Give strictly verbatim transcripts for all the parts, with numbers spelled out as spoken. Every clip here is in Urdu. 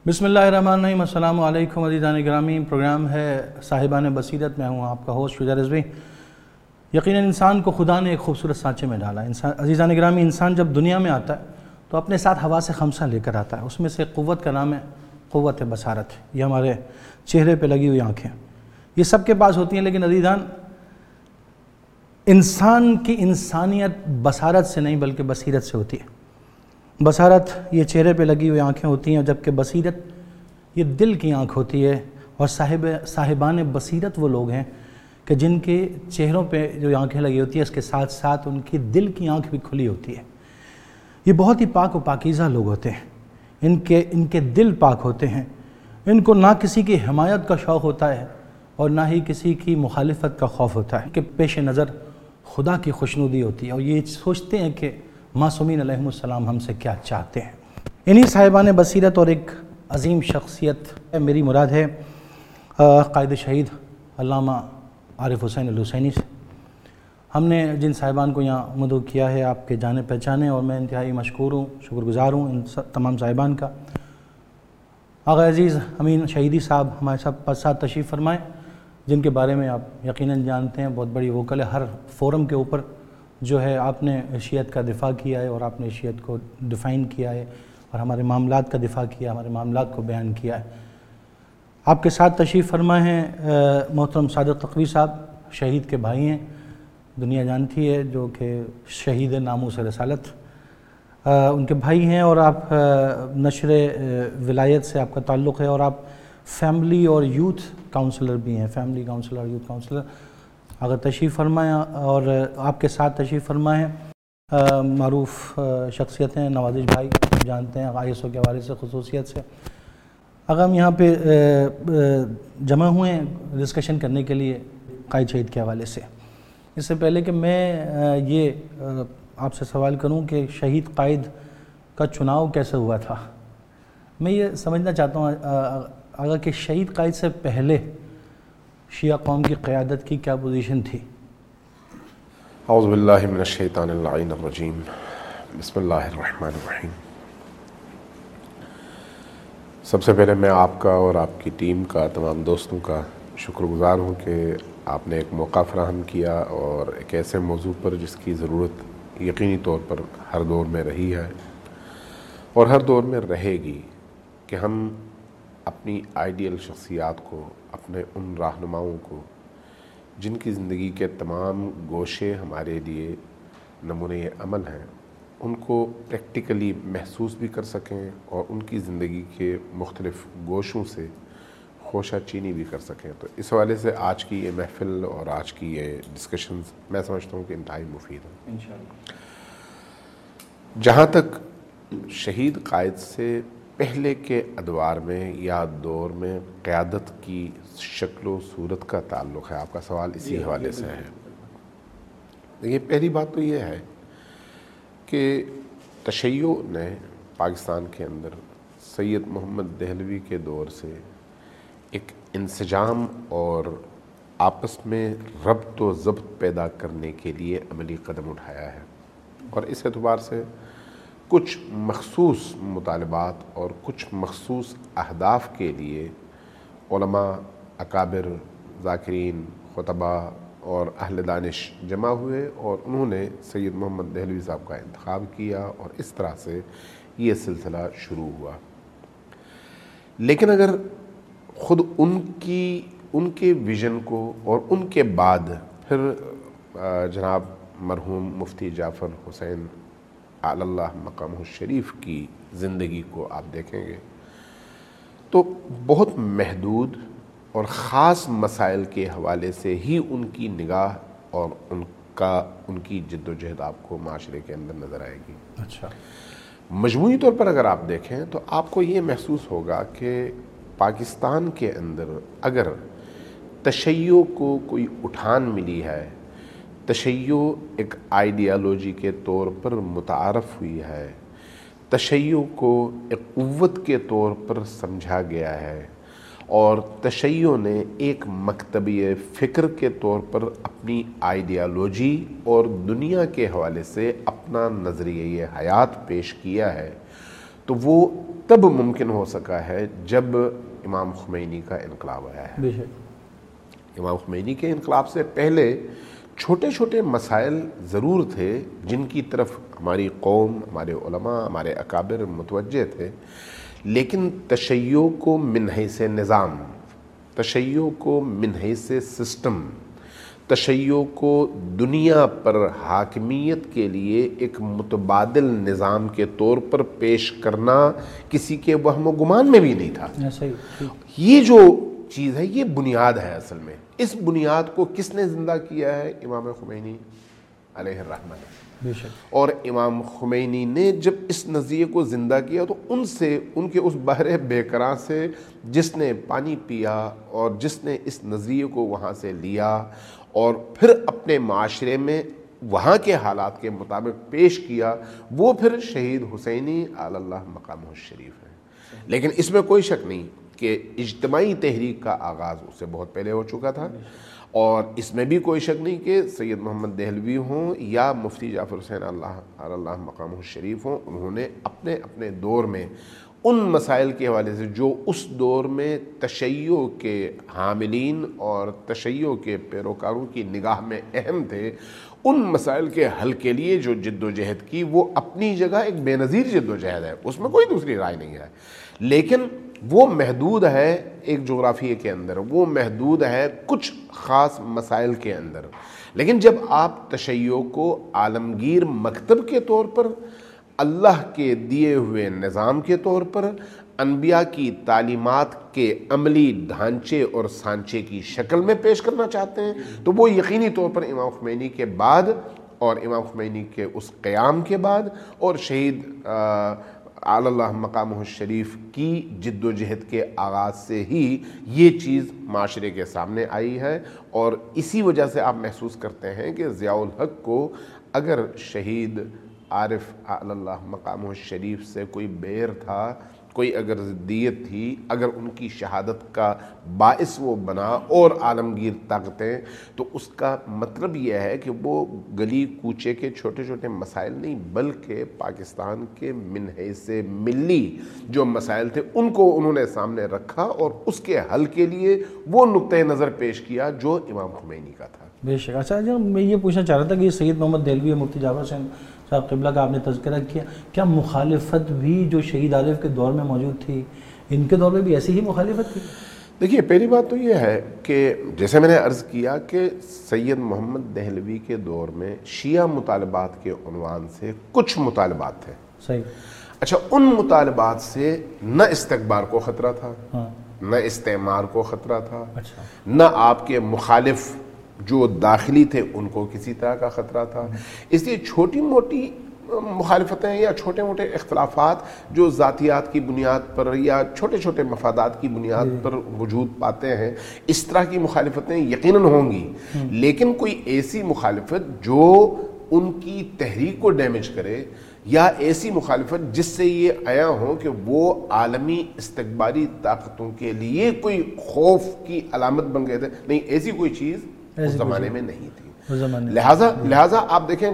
بسم اللہ الرحمن الرحیم۔ السلام علیکم عزیزان گرامی، پروگرام ہے صاحبان بصیرت، میں ہوں آپ کا ہوسٹ فیضا رضوی۔ یقیناً انسان کو خدا نے ایک خوبصورت سانچے میں ڈالا۔ انسان عزیزان گرامی، انسان جب دنیا میں آتا ہے تو اپنے ساتھ حواس خمسہ لے کر آتا ہے۔ اس میں سے قوت کا نام ہے قوت بصارت۔ یہ ہمارے چہرے پہ لگی ہوئی آنکھیں یہ سب کے پاس ہوتی ہیں، لیکن عزیزان انسان کی انسانیت بصارت سے نہیں بلکہ بصیرت سے ہوتی ہے۔ بصارت یہ چہرے پہ لگی ہوئی آنکھیں ہوتی ہیں، جبکہ بصیرت یہ دل کی آنکھ ہوتی ہے۔ اور صاحب صاحبان بصیرت وہ لوگ ہیں کہ جن کے چہروں پہ جو آنکھیں لگی ہوتی ہیں اس کے ساتھ ساتھ ان کی دل کی آنکھ بھی کھلی ہوتی ہے۔ یہ بہت ہی پاک و پاکیزہ لوگ ہوتے ہیں، ان کے ان کے دل پاک ہوتے ہیں۔ ان کو نہ کسی کی حمایت کا شوق ہوتا ہے اور نہ ہی کسی کی مخالفت کا خوف ہوتا ہے، کہ پیش نظر خدا کی خوشنودی ہوتی ہے، اور یہ سوچتے ہیں کہ معصومین علیہم السلام ہم سے کیا چاہتے ہیں۔ انہی صاحبان بصیرت اور ایک عظیم شخصیت میری مراد ہے قائد شہید علامہ عارف حسین الحسینی سے۔ ہم نے جن صاحبان کو یہاں مدعو کیا ہے آپ کے جانے پہچانے، اور میں انتہائی مشکور ہوں، شکر گزار ہوں ان تمام صاحبان کا۔ آغا عزیز امین شہیدی صاحب ہمارے ساتھ ساتھ تشریف فرمائیں، جن کے بارے میں آپ یقیناً جانتے ہیں، بہت بڑی ووکل ہے۔ ہر فورم کے اوپر جو ہے آپ نے شیعت کا دفاع کیا ہے، اور آپ نے شیعت کو ڈیفائن کیا ہے، اور ہمارے معاملات کا دفاع کیا، ہمارے معاملات کو بیان کیا ہے۔ آپ کے ساتھ تشریف فرما ہیں محترم صادق تقوی صاحب، شہید کے بھائی ہیں، دنیا جانتی ہے، جو کہ شہید ناموس رسالت ان کے بھائی ہیں، اور آپ نشر ولایت سے آپ کا تعلق ہے، اور آپ فیملی اور یوتھ کاؤنسلر بھی ہیں، فیملی کاؤنسلر، یوتھ کاؤنسلر۔ اگر تشریف فرمائیں، اور آپ کے ساتھ تشریف فرمائیں معروف شخصیت ہیں نوازش بھائی، جانتے ہیں آئی ایس او کے حوالے سے خصوصیت سے۔ اگر ہم یہاں پہ جمع ہوئے ہیں ڈسکشن کرنے کے لیے قائد شہید کے حوالے سے، اس سے پہلے کہ میں یہ آپ سے سوال کروں کہ شہید قائد کا چناؤ کیسے ہوا تھا، میں یہ سمجھنا چاہتا ہوں اگر کہ شہید قائد سے پہلے شیعہ قوم کی قیادت کی کیا پوزیشن تھی؟ اعوذ باللہ من الشیطان اللعین الرجیم، بسم اللہ الرحمن الرحیم۔ سب سے پہلے میں آپ کا اور آپ کی ٹیم کا، تمام دوستوں کا شکر گزار ہوں کہ آپ نے ایک موقع فراہم کیا، اور ایک ایسے موضوع پر جس کی ضرورت یقینی طور پر ہر دور میں رہی ہے اور ہر دور میں رہے گی، کہ ہم اپنی آئیڈیل شخصیات کو، اپنے ان رہنماؤں کو جن کی زندگی کے تمام گوشے ہمارے لیے نمونۂ عمل ہیں، ان کو پریکٹیکلی محسوس بھی کر سکیں، اور ان کی زندگی کے مختلف گوشوں سے خوشہ چینی بھی کر سکیں۔ تو اس حوالے سے آج کی یہ محفل اور آج کی یہ ڈسکشنز میں سمجھتا ہوں کہ انتہائی مفید ہیں انشاءاللہ۔ جہاں تک شہید قائد سے پہلے کے ادوار میں یا دور میں قیادت کی شکل و صورت کا تعلق ہے، آپ کا سوال اسی حوالے سے ہے۔ دیکھیے، پہلی بات تو یہ ہے کہ تشیع نے پاکستان کے اندر سید محمد دہلوی کے دور سے ایک انسجام اور آپس میں ربط و ضبط پیدا کرنے کے لیے عملی قدم اٹھایا ہے، اور اس اعتبار سے کچھ مخصوص مطالبات اور کچھ مخصوص اہداف کے لیے علماء، اکابر، ذاکرین، خطباء اور اہل دانش جمع ہوئے، اور انہوں نے سید محمد دہلوی صاحب کا انتخاب کیا، اور اس طرح سے یہ سلسلہ شروع ہوا۔ لیکن اگر خود ان کی ان کے ویژن کو، اور ان کے بعد پھر جناب مرحوم مفتی جعفر حسین علی اللہ مقامہ الشریف کی زندگی کو آپ دیکھیں گے تو بہت محدود اور خاص مسائل کے حوالے سے ہی ان کی نگاہ اور ان کا ان کی جد و جہد آپ کو معاشرے کے اندر نظر آئے گی۔ اچھا، مجموعی طور پر اگر آپ دیکھیں تو آپ کو یہ محسوس ہوگا کہ پاکستان کے اندر اگر تشیع کو کوئی اٹھان ملی ہے، تشیع ایک آئیڈیالوجی کے طور پر متعارف ہوئی ہے، تشیع کو ایک قوت کے طور پر سمجھا گیا ہے، اور تشیع نے ایک مکتبی فکر کے طور پر اپنی آئیڈیالوجی اور دنیا کے حوالے سے اپنا نظریہ حیات پیش کیا ہے، تو وہ تب ممکن ہو سکا ہے جب امام خمینی کا انقلاب آیا ہے۔ بے شک امام خمینی کے انقلاب سے پہلے چھوٹے چھوٹے مسائل ضرور تھے جن کی طرف ہماری قوم، ہمارے علماء، ہمارے اکابر متوجہ تھے، لیکن تشیع کو من حیث نظام، تشیع کو من حیث سسٹم، تشیع کو دنیا پر حاکمیت کے لیے ایک متبادل نظام کے طور پر پیش کرنا کسی کے وہم و گمان میں بھی نہیں تھا۔ یہ جو چیز ہے یہ بنیاد ہے اصل میں۔ اس بنیاد کو کس نے زندہ کیا ہے؟ امام خمینی علیہ الرحمہ نے۔ اور امام خمینی نے جب اس نظریے کو زندہ کیا تو ان سے، ان کے اس بحر بیکراں سے جس نے پانی پیا اور جس نے اس نظریے کو وہاں سے لیا اور پھر اپنے معاشرے میں وہاں کے حالات کے مطابق پیش کیا، وہ پھر شہید حسینی علی اللہ مقامہ الشریف ہے۔ لیکن اس میں کوئی شک نہیں کہ اجتماعی تحریک کا آغاز اس سے بہت پہلے ہو چکا تھا، اور اس میں بھی کوئی شک نہیں کہ سید محمد دہلوی ہوں یا مفتی جعفر حسین اللہ علی اللہ مقامہ الشریف ہوں، انہوں نے اپنے اپنے دور میں ان مسائل کے حوالے سے جو اس دور میں تشیع کے حاملین اور تشیع کے پیروکاروں کی نگاہ میں اہم تھے، ان مسائل کے حل کے لیے جو جد و جہد کی، وہ اپنی جگہ ایک بے نظیر جد و جہد ہے، اس میں کوئی دوسری رائے نہیں ہے، لیکن وہ محدود ہے ایک جغرافیے کے اندر، وہ محدود ہے کچھ خاص مسائل کے اندر۔ لیکن جب آپ تشیع کو عالمگیر مکتب کے طور پر، اللہ کے دیے ہوئے نظام کے طور پر، انبیاء کی تعلیمات کے عملی ڈھانچے اور سانچے کی شکل میں پیش کرنا چاہتے ہیں، تو وہ یقینی طور پر امام خمینی کے بعد اور امام خمینی کے اس قیام کے بعد اور شہید علی اللہ مقامہ الشریف کی جد و جہد کے آغاز سے ہی یہ چیز معاشرے کے سامنے آئی ہے۔ اور اسی وجہ سے آپ محسوس کرتے ہیں کہ ضیاء الحق کو اگر شہید عارف علی اللہ مقامہ الشریف سے کوئی بیر تھا، کوئی اگر ضدیت تھی، اگر ان کی شہادت کا باعث وہ بنا اور عالمگیر طاقتیں، تو اس کا مطلب یہ ہے کہ وہ گلی کوچے کے چھوٹے چھوٹے مسائل نہیں بلکہ پاکستان کے من حیث ملی جو مسائل تھے ان کو انہوں نے سامنے رکھا اور اس کے حل کے لیے وہ نقطۂ نظر پیش کیا جو امام خمینی کا تھا۔ بے شک۔ اچھا جو میں یہ پوچھنا چاہ رہا تھا کہ سید محمد دہلوی اور مفتی جعفر حسین صاحب قبلہ کا آپ نے تذکرہ کیا، کیا مخالفت بھی جو شہید عارف کے دور میں موجود تھی، ان کے دور میں بھی ایسی ہی مخالفت تھی؟ دیکھیے، پہلی بات تو یہ ہے کہ جیسے میں نے عرض کیا کہ سید محمد دہلوی کے دور میں شیعہ مطالبات کے عنوان سے کچھ مطالبات تھے۔ صحیح۔ اچھا، ان مطالبات سے نہ استکبار کو خطرہ تھا، ہاں، نہ استعمار کو خطرہ تھا، اچھا، نہ آپ کے مخالف جو داخلی تھے ان کو کسی طرح کا خطرہ تھا۔ اس لیے چھوٹی موٹی مخالفتیں یا چھوٹے موٹے اختلافات جو ذاتیات کی بنیاد پر یا چھوٹے چھوٹے مفادات کی بنیاد پر وجود پاتے ہیں، اس طرح کی مخالفتیں یقیناً ہوں گی، لیکن کوئی ایسی مخالفت جو ان کی تحریک کو ڈیمیج کرے یا ایسی مخالفت جس سے یہ آیا ہو کہ وہ عالمی استکباری طاقتوں کے لیے کوئی خوف کی علامت بن گئے تھے، نہیں، ایسی کوئی چیز اس زمانے میں نہیں تھی۔ لہٰذا لہٰذا آپ دیکھیں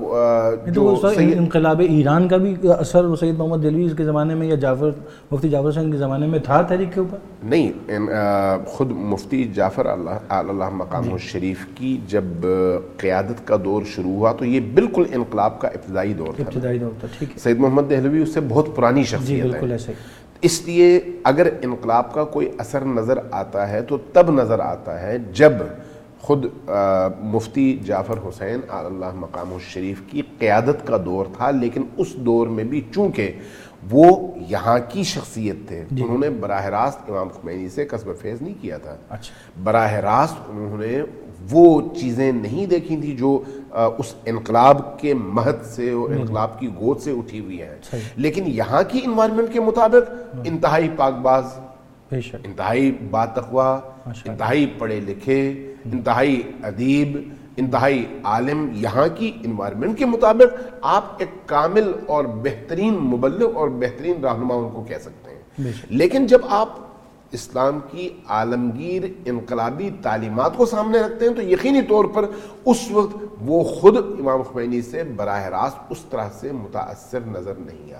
جو انقلاب ایران کا بھی اثر سید محمد دہلوی کے زمانے میں یا جعفر مفتی جعفر حسین کے زمانے میں تھا تحریک کے اوپر؟ نہیں، خود مفتی جعفر اللہ اللہ مقامہ الشریف کی جب قیادت کا دور شروع ہوا تو یہ بالکل انقلاب کا ابتدائی دور تھا، ابتدائی دور تھا، ٹھیک ہے۔ سید محمد دہلوی اس سے بہت پرانی شخصیت ہے، بالکل ایسے۔ اس لیے اگر انقلاب کا کوئی اثر نظر آتا ہے تو تب نظر آتا ہے جب خود مفتی جعفر حسین علی اللہ مقامہ الشریف کی قیادت کا دور تھا، لیکن اس دور میں بھی چونکہ وہ یہاں کی شخصیت تھے، انہوں نے براہ راست امام خمینی سے کسب فیض نہیں کیا تھا، براہ راست انہوں نے وہ چیزیں نہیں دیکھی تھی جو اس انقلاب کے مہد سے اور انقلاب کی گود سے اٹھی ہوئی ہیں، لیکن یہاں کی انوائرمنٹ کے مطابق انتہائی پاک باز، انتہائی باتقوا، انتہائی پڑھے لکھے، انتہائی ادیب، انتہائی عالم، یہاں کی انوائرمنٹ کے مطابق آپ ایک کامل اور بہترین مبلغ اور بہترین رہنما ان کو کہہ سکتے ہیں۔ لیکن جب آپ اسلام کی عالمگیر انقلابی تعلیمات کو سامنے رکھتے ہیں تو یقینی طور پر اس وقت وہ خود امام خمینی سے براہ راست اس طرح سے متاثر نظر نہیں آتے۔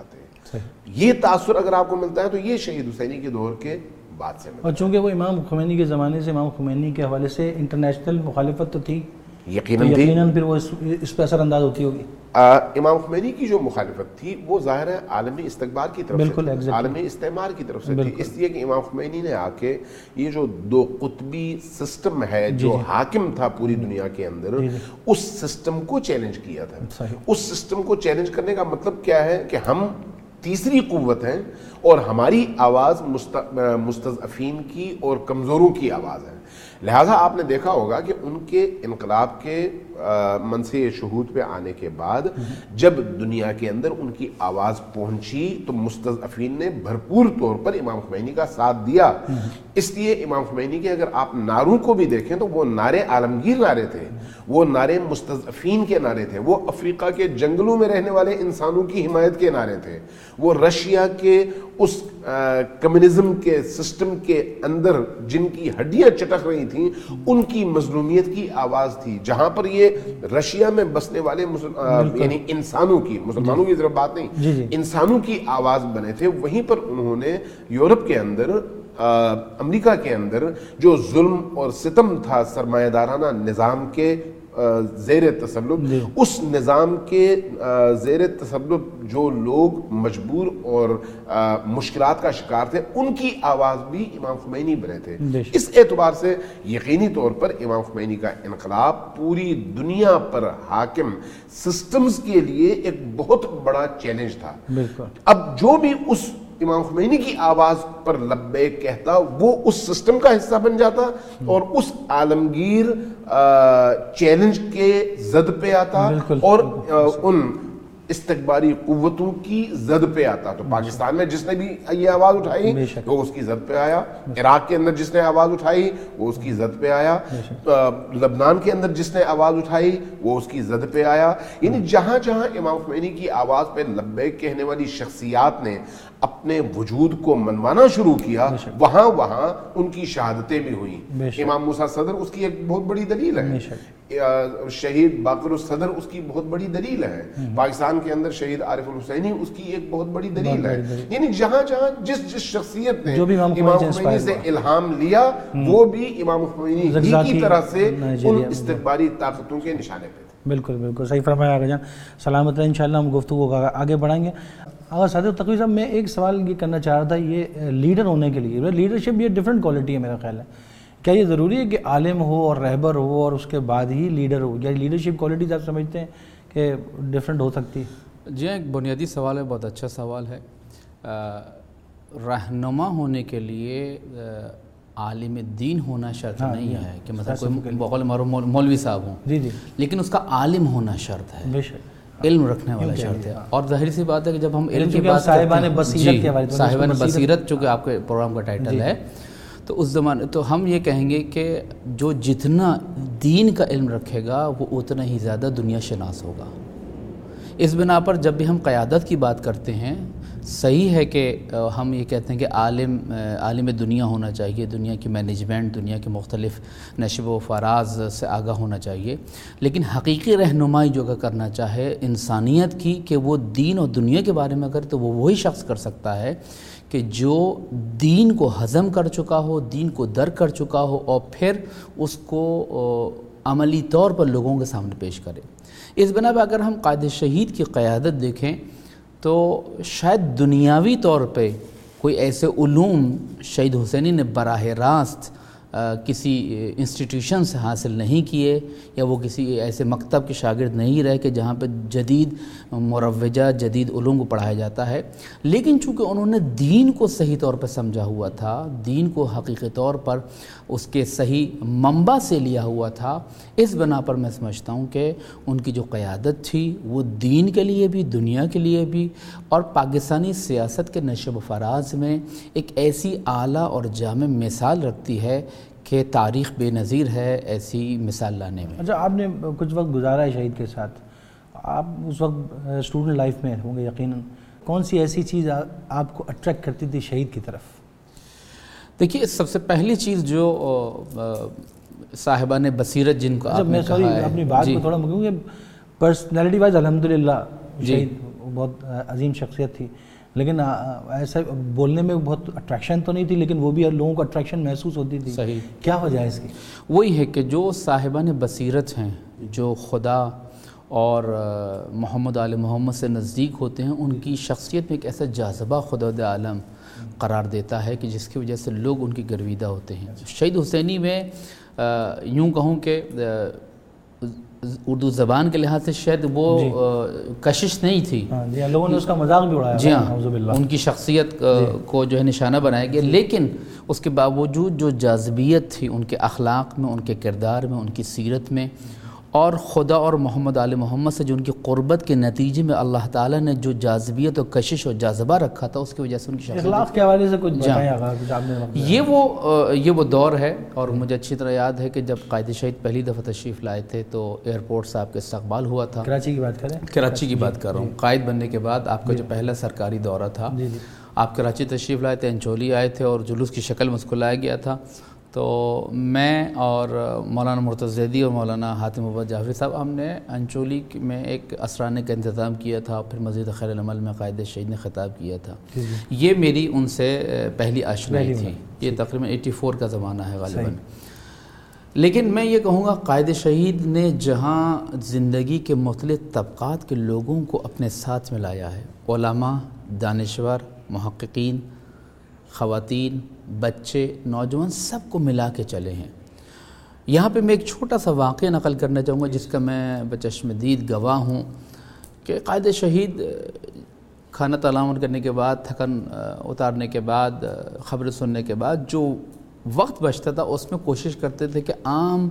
یہ تاثر اگر آپ کو ملتا ہے تو یہ شہید حسینی کے دور کے بعد سے ملتا ہے. اور چونکہ وہ امام خمینی کے زمانے سے امام خمینی کے حوالے سے انٹرنیشنل مخالفت تو تھی, یقیناً تھی, یقیناً پھر وہ اس پہ اثر انداز ہوتی ہوگی. امام خمینی کی جو مخالفت تھی وہ ظاہر ہے عالمی استقبال کی طرف بالکل سے, عالمی استعمار کی طرف سے تھی, اس لیے کہ امام خمینی نے آ کے یہ جو دو قطبی سسٹم ہے جو حاکم تھا پوری دنیا کے اندر, اس سسٹم کو چیلنج کیا تھا. اس سسٹم کو چیلنج کرنے کا مطلب کیا ہے کہ ہم تیسری قوت ہیں اور ہماری آواز مستضعفین کی اور کمزوروں کی آواز ہے. لہٰذا آپ نے دیکھا ہوگا کہ ان کے انقلاب کے منصب شہود پہ آنے کے بعد جب دنیا کے اندر ان کی آواز پہنچی تو مستضعفین نے بھرپور طور پر امام خمینی کا ساتھ دیا. اس لیے امام خمینی کے اگر آپ نعروں کو بھی دیکھیں تو وہ نعرے عالمگیر نعرے تھے, وہ نعرے مستضعفین کے نعرے تھے, وہ افریقہ کے جنگلوں میں رہنے والے انسانوں کی حمایت کے نعرے تھے, وہ رشیا کے اس کمیونزم کے سسٹم کے اندر جن کی ہڈیاں چٹک رہی تھیں ان کی مظلومیت کی آواز تھی. جہاں پر یہ رشیا میں بسنے والے یعنی انسانوں کی, مسلمانوں کی طرف بات نہیں, انسانوں کی آواز بنے تھے, وہیں پر انہوں نے یورپ کے اندر, امریکہ کے اندر جو ظلم اور ستم تھا سرمایہ دارانہ نظام کے زیر تسلط, اس نظام کے زیر تسلط جو لوگ مجبور اور مشکلات کا شکار تھے ان کی آواز بھی امام خمینی بنے تھے. اس اعتبار سے یقینی طور پر امام خمینی کا انقلاب پوری دنیا پر حاکم سسٹمز کے لیے ایک بہت بڑا چیلنج تھا. اب جو بھی اس امام خمینی کی آواز پر لبیک کہتا وہ اس سسٹم کا حصہ بن جاتا اور اس عالمگیر چیلنج کے زد پہ آتا اور ان استقباری قوتوں کی زد پہ آتا. تو پاکستان میں جس نے بھی یہ آواز اٹھائی وہ اس کی زد پہ آیا, عراق کے اندر جس نے آواز اٹھائی وہ اس کی زد پہ آیا, لبنان کے اندر جس نے آواز اٹھائی وہ اس کی زد پہ آیا. یعنی جہاں جہاں امام خمینی کی آواز پہ لبیک کہنے والی شخصیات نے اپنے وجود کو منوانا شروع کیا وہاں وہاں ان کی شہادتیں بھی ہوئیں. امام موسیٰ صدر اس کی ایک بہت بڑی دلیل ہے, شہید باقر الصدر اس کی بہت بڑی دلیل ہے, پاکستان کے اندر شہید عارف الحسینی اس کی ایک بہت بڑی دلیل ہے. یعنی جہاں جہاں جس جس شخصیت نے امام خمینی سے الہام لیا وہ بھی امام خمینی کی طرح سے ان استقباری طاقتوں کے نشانے پہ تھے. بالکل بالکل صحیح فرمایا آقا جان, سلامت ہے. انشاءاللہ ہم گفتگو کو آگے بڑھائیں گے. آقا صادق تقوی صاحب, میں ایک سوال یہ کرنا چاہ رہا تھا, یہ لیڈر ہونے کے لیے, لیڈرشپ یہ ڈیفرنٹ کوالٹی ہے میرا خیال ہے, کیا یہ ضروری ہے کہ عالم ہو اور رہبر ہو اور اس کے بعد ہی لیڈر ہو, یا لیڈرشپ کوالٹیز آپ سمجھتے ہیں کہ ڈیفرنٹ ہو سکتی ہے؟ جی ایک بنیادی سوال ہے, بہت اچھا سوال ہے. رہنما ہونے کے لیے عالم دین ہونا شرط نہیں ہے کہ مثلا کوئی بقول مولوی صاحب ہوں, جی جی لیکن اس کا عالم ہونا شرط ہے, علم رکھنے والا شرط ہے. اور ظاہر سی بات ہے کہ جب ہم علم کی بات صاحبان بصیرت کے بارے میں, صاحبان بصیرت چونکہ آپ کے پروگرام کا ٹائٹل ہے, تو اس زمانے تو ہم یہ کہیں گے کہ جو جتنا دین کا علم رکھے گا وہ اتنا ہی زیادہ دنیا شناس ہوگا. اس بنا پر جب بھی ہم قیادت کی بات کرتے ہیں, صحیح ہے کہ ہم یہ کہتے ہیں کہ عالم عالم دنیا ہونا چاہیے, دنیا کی مینجمنٹ, دنیا کے مختلف نشو و فراز سے آگاہ ہونا چاہیے, لیکن حقیقی رہنمائی جو اگر کرنا چاہے انسانیت کی کہ وہ دین اور دنیا کے بارے میں اگر, تو وہ وہی شخص کر سکتا ہے کہ جو دین کو ہضم کر چکا ہو, دین کو درک کر چکا ہو اور پھر اس کو عملی طور پر لوگوں کے سامنے پیش کرے. اس بنا پر اگر ہم قائد شہید کی قیادت دیکھیں تو شاید دنیاوی طور پہ کوئی ایسے علوم شہید حسینی نے براہ راست کسی انسٹیٹیوشن سے حاصل نہیں کیے, یا وہ کسی ایسے مکتب کے شاگرد نہیں رہے کہ جہاں پہ جدید مروجہ جدید علوم کو پڑھایا جاتا ہے, لیکن چونکہ انہوں نے دین کو صحیح طور پر سمجھا ہوا تھا, دین کو حقیقی طور پر اس کے صحیح منبع سے لیا ہوا تھا, اس بنا پر میں سمجھتا ہوں کہ ان کی جو قیادت تھی وہ دین کے لیے بھی, دنیا کے لیے بھی, اور پاکستانی سیاست کے نشو و فراز میں ایک ایسی اعلیٰ اور جامع مثال رکھتی ہے کہ تاریخ بے نظیر ہے ایسی مثال لانے میں. اچھا, آپ نے کچھ وقت گزارا ہے شہید کے ساتھ, آپ اس وقت اسٹوڈنٹ لائف میں ہوں گے یقیناً, کون سی ایسی چیز آپ کو اٹریکٹ کرتی تھی شہید کی طرف؟ دیکھیے, سب سے پہلی چیز جو صاحبان بصیرت جن کو آپ نے کہا ہے, اپنی بات کو تھوڑا مکوں کہ پرسنالٹی وائز الحمدللہ شہید بہت عظیم شخصیت تھی, لیکن ایسا بولنے میں بہت اٹریکشن تو نہیں تھی، لیکن وہ بھی لوگوں کو اٹریکشن محسوس ہوتی تھی. صحیح. کیا وجہ ہے اس کی؟ وہی ہے کہ جو صاحبان بصیرت ہیں، جو خدا اور محمد آل محمد سے نزدیک ہوتے ہیں، ان کی شخصیت میں ایک ایسا جاذبہ خداوند عالم قرار دیتا ہے کہ جس کی وجہ سے لوگ ان کی گرویدہ ہوتے ہیں. شہید حسینی میں یوں کہوں کہ اردو زبان کے لحاظ سے شاید وہ جی. کشش نہیں تھی. ہاں جی، لوگوں نے اس کا مذاق بھی اڑایا. جی ہاں، ان کی شخصیت کو جو ہے نشانہ بنایا گیا، لیکن اس کے باوجود جو جاذبیت تھی ان کے اخلاق میں، ان کے کردار میں، ان کی سیرت میں، اور خدا اور محمد آل محمد سے جو ان کی قربت کے نتیجے میں اللہ تعالیٰ نے جو جاذبیت اور کشش اور جاذبہ رکھا تھا، اس کی وجہ سے ان کی شخصیت. اخلاق کے حوالے سے کچھ بتائیں آقا، کچھ آپ نے. یہ وہ یہ وہ دور ہے، اور مجھے اچھی طرح یاد ہے کہ جب قائد شہید پہلی دفعہ تشریف لائے تھے تو ایئرپورٹ سے آپ کا استقبال ہوا تھا. کراچی کی بات کریں؟ کراچی کی بات کر رہا ہوں. قائد بننے کے بعد آپ کا جو پہلا سرکاری دورہ تھا، آپ کراچی تشریف لائے تھے، انچولی آئے تھے، اور جلوس کی شکل میں اس کو لایا گیا تھا. تو میں اور مولانا مرتضی زیدی اور مولانا حاتم عبد جعفری صاحب، ہم نے انچولی میں ایک اسرانے کا انتظام کیا تھا، پھر مزید خیر العمل میں قائد شہید نے خطاب کیا تھا. یہ میری ان سے پہلی آشنائی تھی. یہ تقریباً اٹھاسی کا زمانہ ہے غالباً. لیکن میں یہ کہوں گا قائد شہید نے جہاں زندگی کے مختلف طبقات کے لوگوں کو اپنے ساتھ میں لایا ہے، علماء، دانشور، محققین، خواتین، بچے، نوجوان، سب کو ملا کے چلے ہیں. یہاں پہ میں ایک چھوٹا سا واقعہ نقل کرنا چاہوں گا جس کا میں بچشم دید گواہ ہوں کہ قائد شہید کھانا تناول کرنے کے بعد، تھکن اتارنے کے بعد، خبر سننے کے بعد جو وقت بچتا تھا اس میں کوشش کرتے تھے کہ عام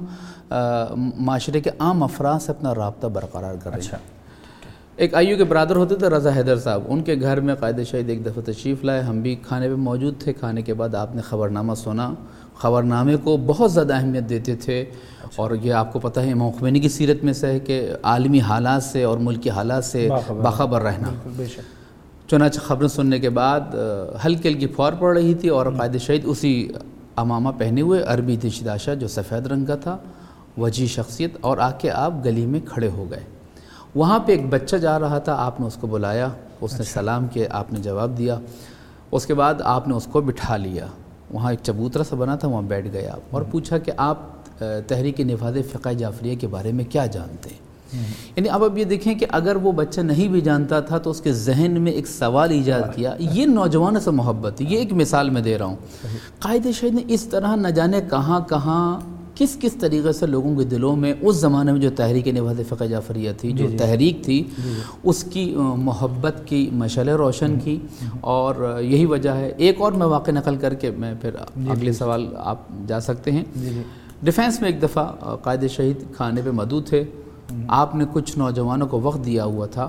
معاشرے کے عام افراد سے اپنا رابطہ برقرار کریں. اچھا. ایک آئیو کے برادر ہوتے تھے رضا حیدر صاحب، ان کے گھر میں قائد شہید ایک دفعہ تشریف لائے. ہم بھی کھانے پہ موجود تھے. کھانے کے بعد آپ نے خبرنامہ سنا. خبرنامے کو بہت زیادہ اہمیت دیتے تھے. اور یہ آپ کو پتہ ہے امام خمینی کی سیرت میں سے ہے کہ عالمی حالات سے اور ملکی حالات سے باخبر رہنا. چنانچہ خبریں سننے کے بعد ہلکی ہلکی پھوار پڑ رہی تھی اور قائد شہید اسی امامہ پہنے ہوئے، عربی دشداشہ جو سفید رنگ کا تھا، وجیح شخصیت، اور آ کے آپ گلی میں کھڑے ہو گئے. وہاں پہ ایک بچہ جا رہا تھا، آپ نے اس کو بلایا، اس نے سلام کیا، آپ نے جواب دیا. اس کے بعد آپ نے اس کو بٹھا لیا. وہاں ایک چبوترا سا بنا تھا، وہاں بیٹھ گئے آپ، اور پوچھا کہ آپ تحریک نفاذ فقہ جعفریہ کے بارے میں کیا جانتے ہیں. یعنی اب اب یہ دیکھیں کہ اگر وہ بچہ نہیں بھی جانتا تھا تو اس کے ذہن میں ایک سوال ایجاد کیا. یہ نوجوانوں سے محبت. یہ ایک مثال میں دے رہا ہوں. قائد شہید نے اس طرح نہ جانے کہاں کہاں کس کس طریقے سے لوگوں کے دلوں میں اس زمانے میں جو تحریک نفاذ فقہ جعفریہ تھی، جو تحریک تھی، اس کی محبت کی مشعلیں روشن کی. اور یہی وجہ ہے. ایک اور میں واقعہ نقل کر کے میں پھر اگلے سوال آپ جا سکتے ہیں. ڈیفینس میں ایک دفعہ قائد شہید کھانے پہ مدعو تھے. آپ نے کچھ نوجوانوں کو وقت دیا ہوا تھا.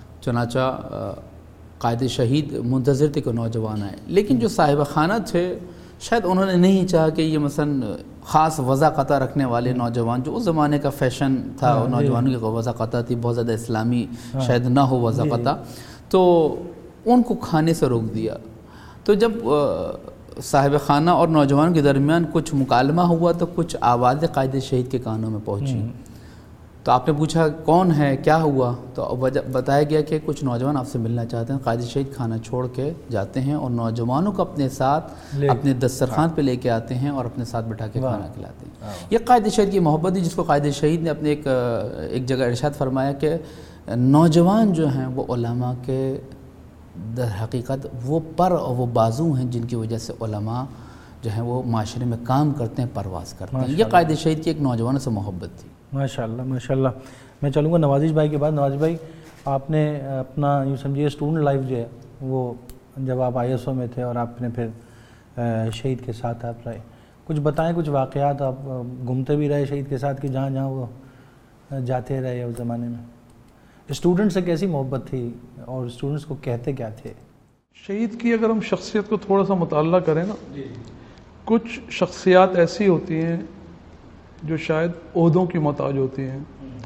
چنانچہ قائد شہید منتظر تھے کہ نوجوان آئے، لیکن جو صاحب خانہ تھے شاید انہوں نے نہیں چاہا کہ یہ مثلا خاص وضع قطع رکھنے والے نوجوان، جو اس زمانے کا فیشن تھا، نوجوانوں کی وضع قطع تھی، بہت زیادہ اسلامی شاید نہ ہو وضع قطع، تو ان کو کھانے سے روک دیا. تو جب صاحب خانہ اور نوجوانوں کے درمیان کچھ مکالمہ ہوا تو کچھ آوازیں قائد شہید کے کانوں میں پہنچی. تو آپ نے پوچھا کون ہے، کیا ہوا؟ تو بتایا گیا کہ کچھ نوجوان آپ سے ملنا چاہتے ہیں. قائد شہید کھانا چھوڑ کے جاتے ہیں اور نوجوانوں کو اپنے ساتھ اپنے دسترخوان پہ لے کے آتے ہیں اور اپنے ساتھ بٹھا کے کھانا کھلاتے ہیں. یہ قائد شہید کی محبت ہے، جس کو قائد شہید نے اپنے ایک ایک جگہ ارشاد فرمایا کہ نوجوان جو ہیں وہ علماء کے در حقیقت وہ پر اور وہ بازو ہیں جن کی وجہ سے علماء جو ہیں وہ معاشرے میں کام کرتے ہیں، پرواز کرتے ہیں. یہ قائد شہید کی ایک نوجوانوں سے محبت تھی. ماشاء اللہ ماشاء اللہ. میں چلوں گا نوازش بھائی کے بعد. نوازش بھائی، آپ نے اپنا یوں سمجھیے اسٹوڈنٹ لائف جو ہے وہ جب آپ آئی ایس او میں تھے اور آپ نے پھر شہید کے ساتھ آپ رہے، کچھ بتائیں، کچھ واقعات. آپ گھومتے بھی رہے شہید کے ساتھ کہ جہاں جہاں وہ جاتے رہے اس زمانے میں. اسٹوڈنٹ سے کیسی محبت تھی اور اسٹوڈنٹس کو کہتے کیا تھے؟ شہید کی اگر ہم شخصیت کو تھوڑا سا مطالعہ کریں نا، کچھ شخصیات ایسی ہوتی ہیں جو شاید عہدوں کی محتاج ہوتی ہیں.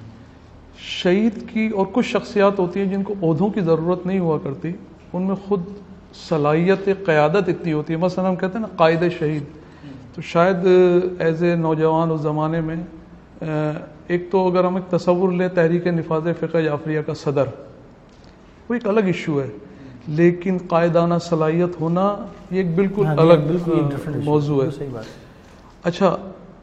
شہید کی اور کچھ شخصیات ہوتی ہیں جن کو عہدوں کی ضرورت نہیں ہوا کرتی، ان میں خود صلاحیت قیادت اتنی ہوتی ہے. مثلا ہم کہتے ہیں نا قائد شہید، تو شاید ایز اے نوجوان اس زمانے میں ایک تو اگر ہم ایک تصور لیں تحریک نفاذ فقہ جعفریہ کا صدر، وہ ایک الگ ایشو ہے. لیکن قائدانہ صلاحیت ہونا یہ ایک بالکل ہاں، الگ بالکل ایک different issue موضوع ہے. صحیح بات. اچھا،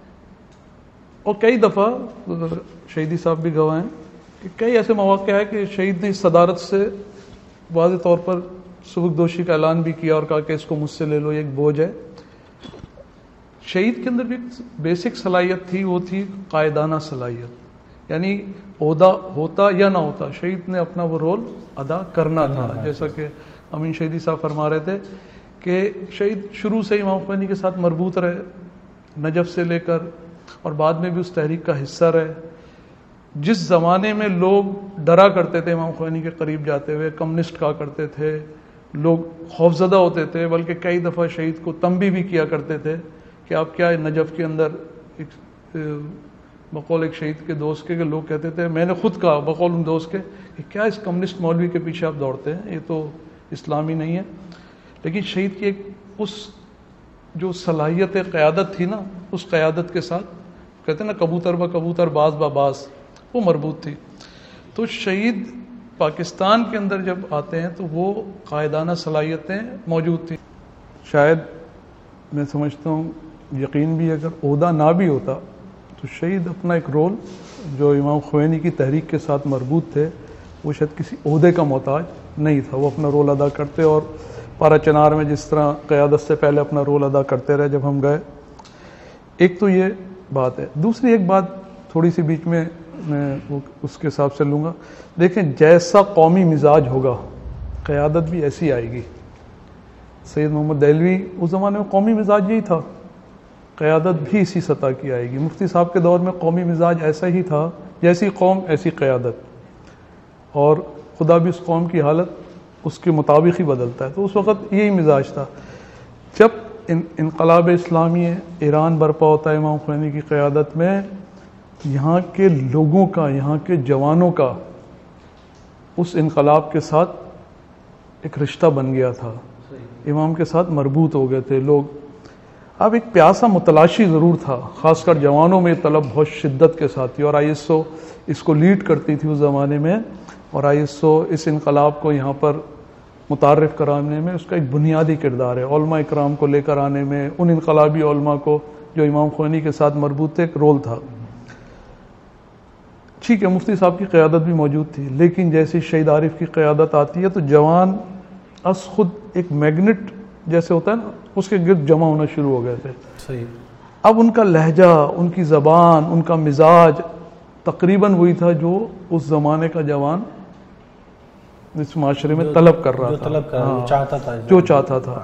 اور کئی دفعہ شہیدی صاحب بھی گواہ ہیں کہ کئی ایسے مواقع ہے کہ شہید نے صدارت سے واضح طور پر سبکدوشی کا اعلان بھی کیا اور کہا کہ اس کو مجھ سے لے لو، یہ ایک بوجھ ہے. شہید کے اندر بھی بیسک صلاحیت تھی، وہ تھی قائدانہ صلاحیت، یعنی عہدہ ہوتا یا نہ ہوتا شہید نے اپنا وہ رول ادا کرنا تھا. جیسا کہ امین شہیدی صاحب فرما رہے تھے کہ شہید شروع سے امام خمینی کے ساتھ مربوط رہے، نجف سے لے کر، اور بعد میں بھی اس تحریک کا حصہ رہے. جس زمانے میں لوگ ڈرا کرتے تھے امام خمینی کے قریب جاتے ہوئے، کمیونسٹ کہا کرتے تھے، لوگ خوفزدہ ہوتے تھے، بلکہ کئی دفعہ شہید کو تنبیہ بھی کیا کرتے تھے کہ آپ کیا نجف کے اندر ایک بقول ایک شہید کے دوست کے کہ لوگ کہتے تھے، میں نے خود کہا بقول ان دوست کے کہ کیا اس کمیونسٹ مولوی کے پیچھے آپ دوڑتے ہیں، یہ تو اسلامی نہیں ہے. لیکن شہید کی ایک اس جو صلاحیت قیادت تھی نا، اس قیادت کے ساتھ کہتے ہیں نا کبوتر با کبوتر باز با باز، وہ مربوط تھی. تو شہید پاکستان کے اندر جب آتے ہیں تو وہ قائدانہ صلاحیتیں موجود تھیں. شاید میں سمجھتا ہوں یقین بھی اگر عہدہ نہ بھی ہوتا تو شہید اپنا ایک رول جو امام خمینی کی تحریک کے ساتھ مربوط تھے وہ شاید کسی عہدے کا محتاج نہیں تھا، وہ اپنا رول ادا کرتے، اور پارا چنار میں جس طرح قیادت سے پہلے اپنا رول ادا کرتے رہے جب ہم گئے. ایک تو یہ بات ہے. دوسری ایک بات تھوڑی سی بیچ میں میں وہ اس کے حساب سے لوں گا. دیکھیں جیسا قومی مزاج ہوگا قیادت بھی ایسی آئے گی. سید محمد دہلوی اس زمانے میں قومی مزاج یہی تھا، قیادت بھی اسی سطح کی آئے گی. مفتی صاحب کے دور میں قومی مزاج ایسا ہی تھا، جیسی قوم ایسی قیادت، اور خدا بھی اس قوم کی حالت اس کے مطابق ہی بدلتا ہے. تو اس وقت یہی مزاج تھا. جب انقلاب اسلامی ایران برپا ہوتا ہے امام خمینی کی قیادت میں، یہاں کے لوگوں کا، یہاں کے جوانوں کا اس انقلاب کے ساتھ ایک رشتہ بن گیا تھا، امام کے ساتھ مربوط ہو گئے تھے لوگ. اب ایک پیاسا متلاشی ضرور تھا، خاص کر جوانوں میں طلب بہت شدت کے ساتھ تھی، اور آئی ایس او اس کو لیڈ کرتی تھی اس زمانے میں، اور آئی ایس او اس انقلاب کو یہاں پر متعارف کرانے میں اس کا ایک بنیادی کردار ہے. علماء اکرام کو لے کر آنے میں، ان انقلابی علماء کو جو امام خمینی کے ساتھ مربوط تھے، ایک رول تھا. ٹھیک ہے، مفتی صاحب کی قیادت بھی موجود تھی، لیکن جیسی شہید عارف کی قیادت آتی ہے تو جوان از خود ایک میگنٹ جیسے ہوتا ہے نا، اس کے گرد جمع ہونا شروع ہو گئے تھے. صحیح. اب ان کا لہجہ، ان کی زبان، ان کا مزاج تقریباً وہی تھا جو اس زمانے کا جوان اس معاشرے میں طلب کر رہا جو تھا، طلب کر رہا چاہتا تھا جو چاہتا تھا.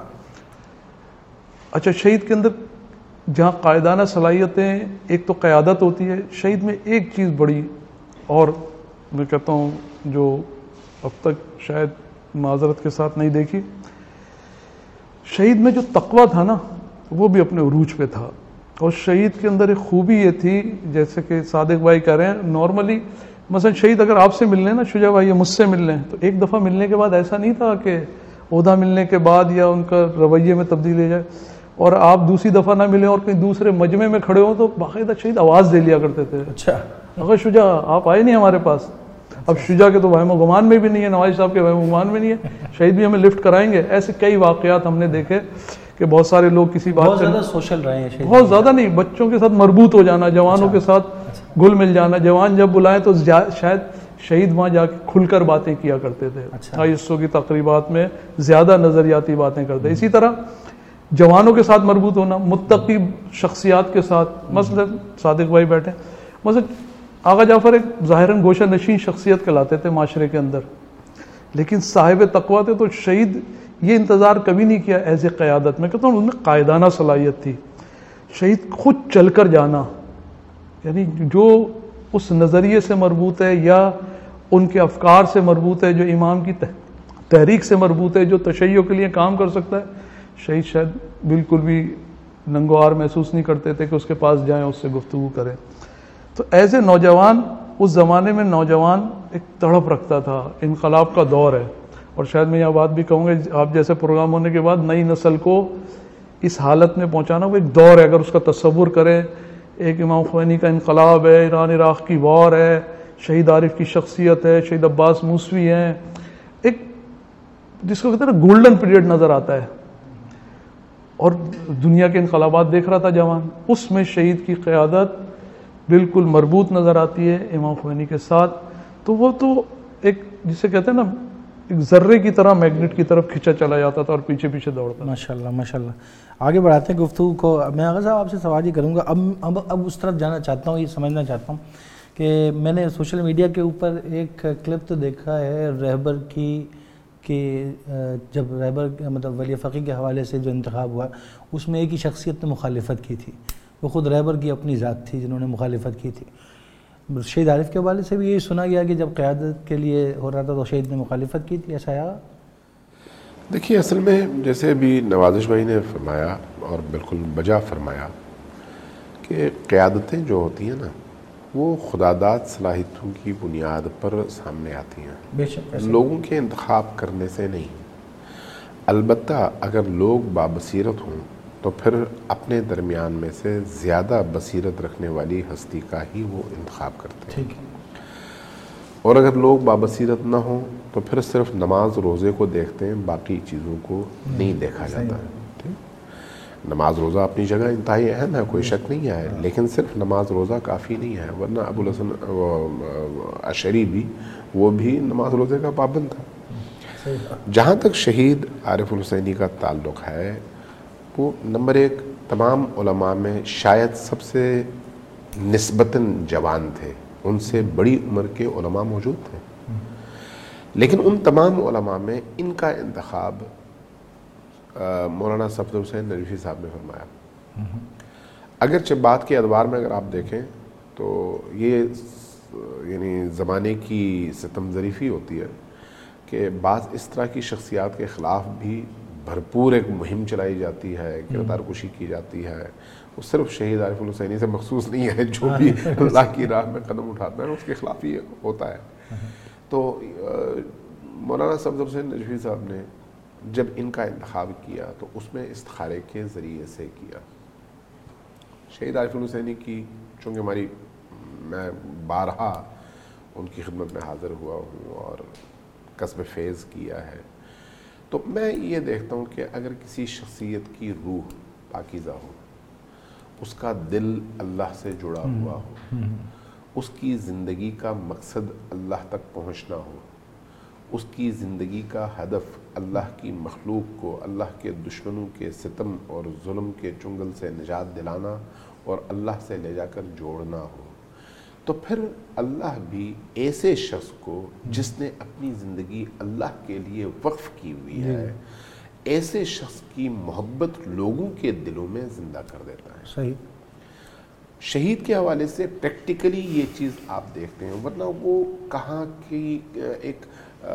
اچھا، شہید کے اندر جہاں قائدانہ صلاحیتیں، ایک تو قیادت ہوتی ہے، شہید میں ایک چیز بڑی، اور میں کہتا ہوں جو اب تک شاید معذرت کے ساتھ نہیں دیکھی، شہید میں جو تقویٰ تھا نا وہ بھی اپنے عروج پہ تھا. اور شہید کے اندر ایک خوبی یہ تھی، جیسے کہ صادق بھائی کہہ رہے ہیں، نارملی مثلا شہید اگر آپ سے مل لیں نا، شجاع بھائی مجھ سے مل لیں، تو ایک دفعہ ملنے کے بعد ایسا نہیں تھا کہ عہدہ ملنے کے بعد یا ان کا رویے میں تبدیلی جائے، اور آپ دوسری دفعہ نہ ملیں اور کہیں دوسرے مجمع میں کھڑے ہوں تو باقاعدہ شہید آواز دے لیا کرتے تھے. اچھا، اگر شجاع آپ آئے نہیں ہمارے پاس. اب شجاع کے تو وہم و گمان میں بھی نہیں ہے، نواز صاحب کے وہم و گمان میں نہیں ہے، شہید بھی ہمیں لفٹ کرائیں گے. ایسے کئی واقعات ہم نے دیکھے کہ بہت سارے لوگ کسی بات بہت سے زیادہ سوشل رہے ہیں شہید. بہت زیادہ نہیں، بچوں کے ساتھ مربوط ہو جانا، جوانوں کے ساتھ گل مل جانا. جوان جب بلائیں تو شاید شہید وہاں جا کے کھل کر باتیں کیا کرتے تھے. آئی ایس او کی تقریبات میں زیادہ نظریاتی باتیں کرتے. اسی طرح جوانوں کے ساتھ مربوط ہونا، متقی شخصیات کے ساتھ، مثلا صادق بھائی بیٹھے، مثلا آغا جعفر ایک ظاہراً گوشہ نشین شخصیت کہلاتے تھے معاشرے کے اندر، لیکن صاحب تقویٰ تھے. تو شہید یہ انتظار کبھی نہیں کیا ایز اے قیادت. میں کہتا ہوں ان میں قائدانہ صلاحیت تھی. شہید خود چل کر جانا، یعنی جو اس نظریے سے مربوط ہے یا ان کے افکار سے مربوط ہے، جو امام کی تحریک سے مربوط ہے، جو تشیع کے لیے کام کر سکتا ہے، شہید شاید بالکل بھی ننگوار محسوس نہیں کرتے تھے کہ اس کے پاس جائیں، اس سے گفتگو کریں. تو ایز اے نوجوان اس زمانے میں نوجوان ایک تڑپ رکھتا تھا. انقلاب کا دور ہے، اور شاید میں یہ بات بھی کہوں گا آپ جیسے پروگرام ہونے کے بعد نئی نسل کو اس حالت میں پہنچانا وہ ایک دور ہے. اگر اس کا تصور کریں، ایک امام خمینی کا انقلاب ہے، ایران عراق کی وار ہے، شہید عارف کی شخصیت ہے، شہید عباس موسوی ہیں، ایک جس کو کہتے ہیں نا گولڈن پیریڈ نظر آتا ہے، اور دنیا کے انقلابات دیکھ رہا تھا جوان، اس میں شہید کی قیادت بالکل مربوط نظر آتی ہے امام خمینی کے ساتھ. تو وہ تو ایک جسے کہتے ہیں نا ایک ذرے کی طرح میگنیٹ کی طرف کھینچا چلا جاتا تھا اور پیچھے پیچھے دوڑتا. ماشاء اللہ ماشاء اللہ. آگے بڑھاتے ہیں گفتگو کو. میں آغا صاحب آپ سے سوال ہی کروں گا. اب اب اب اس طرف جانا چاہتا ہوں، یہ سمجھنا چاہتا ہوں کہ میں نے سوشل میڈیا کے اوپر ایک کلپ تو دیکھا ہے رہبر کی کہ جب رہبر مطلب ولی فقی کے حوالے سے جو انتخاب ہوا اس میں ایک ہی شخصیت نے مخالفت کی تھی، وہ خود رہبر کی اپنی ذات تھی جنہوں نے مخالفت کی تھی. شہید عارف کے حوالے سے بھی یہی سنا گیا کہ جب قیادت کے لیے ہو رہا تھا تو شہید نے مخالفت کی تھی، ایسا آیا؟ دیکھیے اصل میں جیسے بھی نوازش بھائی نے فرمایا اور بالکل بجا فرمایا کہ قیادتیں جو ہوتی ہیں نا وہ خداداد صلاحیتوں کی بنیاد پر سامنے آتی ہیں، بے شک لوگوں کے انتخاب کرنے سے نہیں. البتہ اگر لوگ بابصیرت ہوں تو پھر اپنے درمیان میں سے زیادہ بصیرت رکھنے والی ہستی کا ہی وہ انتخاب کرتے ہیں. ٹھیک ہے. اور اگر لوگ بابصیرت نہ ہوں تو پھر صرف نماز روزے کو دیکھتے ہیں، باقی چیزوں کو نہیں دیکھا جاتا. نماز روزہ اپنی جگہ انتہائی اہم ہے، کوئی شک نہیں ہے، لیکن صرف نماز روزہ کافی نہیں ہے. ورنہ ابو الحسن اشعری بھی وہ بھی نماز روزے کا پابند تھا. جہاں تک شہید عارف الحسینی کا تعلق ہے، وہ نمبر ایک تمام علماء میں شاید سب سے نسبتاً جوان تھے، ان سے بڑی عمر کے علماء موجود تھے، لیکن ان تمام علماء میں ان کا انتخاب مولانا صفدر حسین نجفی صاحب نے فرمایا. اگرچہ بات کے ادوار میں اگر آپ دیکھیں تو یہ یعنی زمانے کی ستم ظریفی ہوتی ہے کہ بعض اس طرح کی شخصیات کے خلاف بھی بھرپور ایک مہم چلائی جاتی ہے، کردار کشی کی جاتی ہے. وہ صرف شہید عارف الحسینی سے مخصوص نہیں ہے، جو بھی اللہ کی راہ میں قدم اٹھاتا ہے اس کے خلاف ہی ہوتا ہے. تو مولانا صفدر حسین نجفی صاحب نے جب ان کا انتخاب کیا تو اس میں استخارے کے ذریعے سے کیا. شہید عارف الحسینی کی چونکہ ہماری میں بارہا ان کی خدمت میں حاضر ہوا ہوں اور کسب فیض کیا ہے، تو میں یہ دیکھتا ہوں کہ اگر کسی شخصیت کی روح پاکیزہ ہو، اس کا دل اللہ سے جڑا ہوا ہو، اس کی زندگی کا مقصد اللہ تک پہنچنا ہو، اس کی زندگی کا ہدف اللہ کی مخلوق کو اللہ کے دشمنوں کے ستم اور ظلم کے چنگل سے نجات دلانا اور اللہ سے لے جا کر جوڑنا ہو، تو پھر اللہ بھی ایسے شخص کو جس نے اپنی زندگی اللہ کے لیے وقف کی ہوئی ہے، ایسے شخص کی محبت لوگوں کے دلوں میں زندہ کر دیتا ہے. صحیح. شہید کے حوالے سے پریکٹیکلی یہ چیز آپ دیکھتے ہیں، ورنہ وہ کہاں کی ایک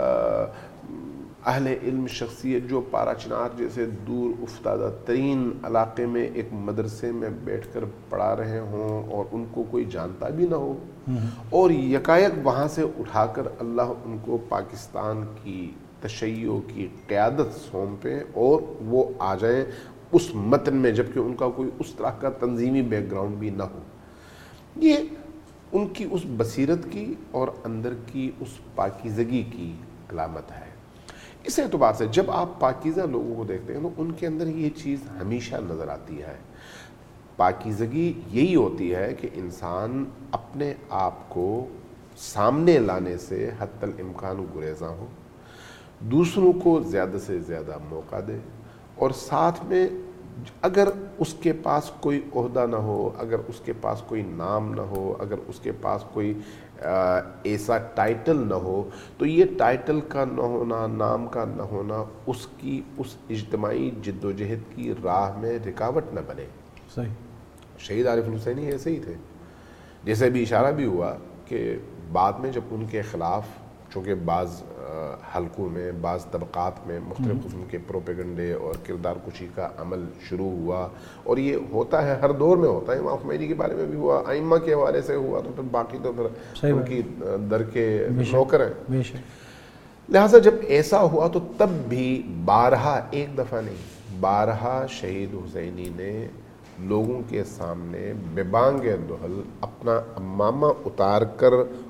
اہل علم شخصیت جو پارا چنار جیسے دور افتادہ ترین علاقے میں ایک مدرسے میں بیٹھ کر پڑھا رہے ہوں اور ان کو کوئی جانتا بھی نہ ہو، اور یکایک وہاں سے اٹھا کر اللہ ان کو پاکستان کی تشیع کی قیادت سونپیں اور وہ آ جائیں اس متن میں، جبکہ ان کا کوئی اس طرح کا تنظیمی بیک گراؤنڈ بھی نہ ہو. یہ ان کی اس بصیرت کی اور اندر کی اس پاکیزگی کی علامت ہے. اس اعتبار سے جب آپ پاکیزہ لوگوں کو دیکھتے ہیں تو ان کے اندر یہ چیز ہمیشہ نظر آتی ہے. پاکیزگی یہی ہوتی ہے کہ انسان اپنے آپ کو سامنے لانے سے حتی الامکان گریزاں ہو، دوسروں کو زیادہ سے زیادہ موقع دے، اور ساتھ میں اگر اس کے پاس کوئی عہدہ نہ ہو، اگر اس کے پاس کوئی نام نہ ہو، اگر اس کے پاس کوئی ایسا ٹائٹل نہ ہو، تو یہ ٹائٹل کا نہ ہونا، نام کا نہ ہونا اس کی اس اجتماعی جد و جہد کی راہ میں رکاوٹ نہ بنے. صحیح. شہید عارف الحسینی ایسے ہی تھے، جیسے بھی اشارہ بھی ہوا کہ بعد میں جب ان کے خلاف چونکہ بعض حلقوں میں، بعض طبقات میں مختلف قسم کے پروپیگنڈے اور کردار کشی کا عمل شروع ہوا، اور یہ ہوتا ہے ہر دور میں ہوتا ہے. امام خمینی کے بارے میں بھی ہوا، ائمہ کے حوالے سے ہوا، تو پھر باقی تو پھر ان کی در کے نوکر ہیں. لہٰذا جب ایسا ہوا تو تب بھی بارہا، ایک دفعہ نہیں، بارہا شہید حسینی نے لوگوں کے سامنے بے بانگ دہل اپنا امامہ اتار کر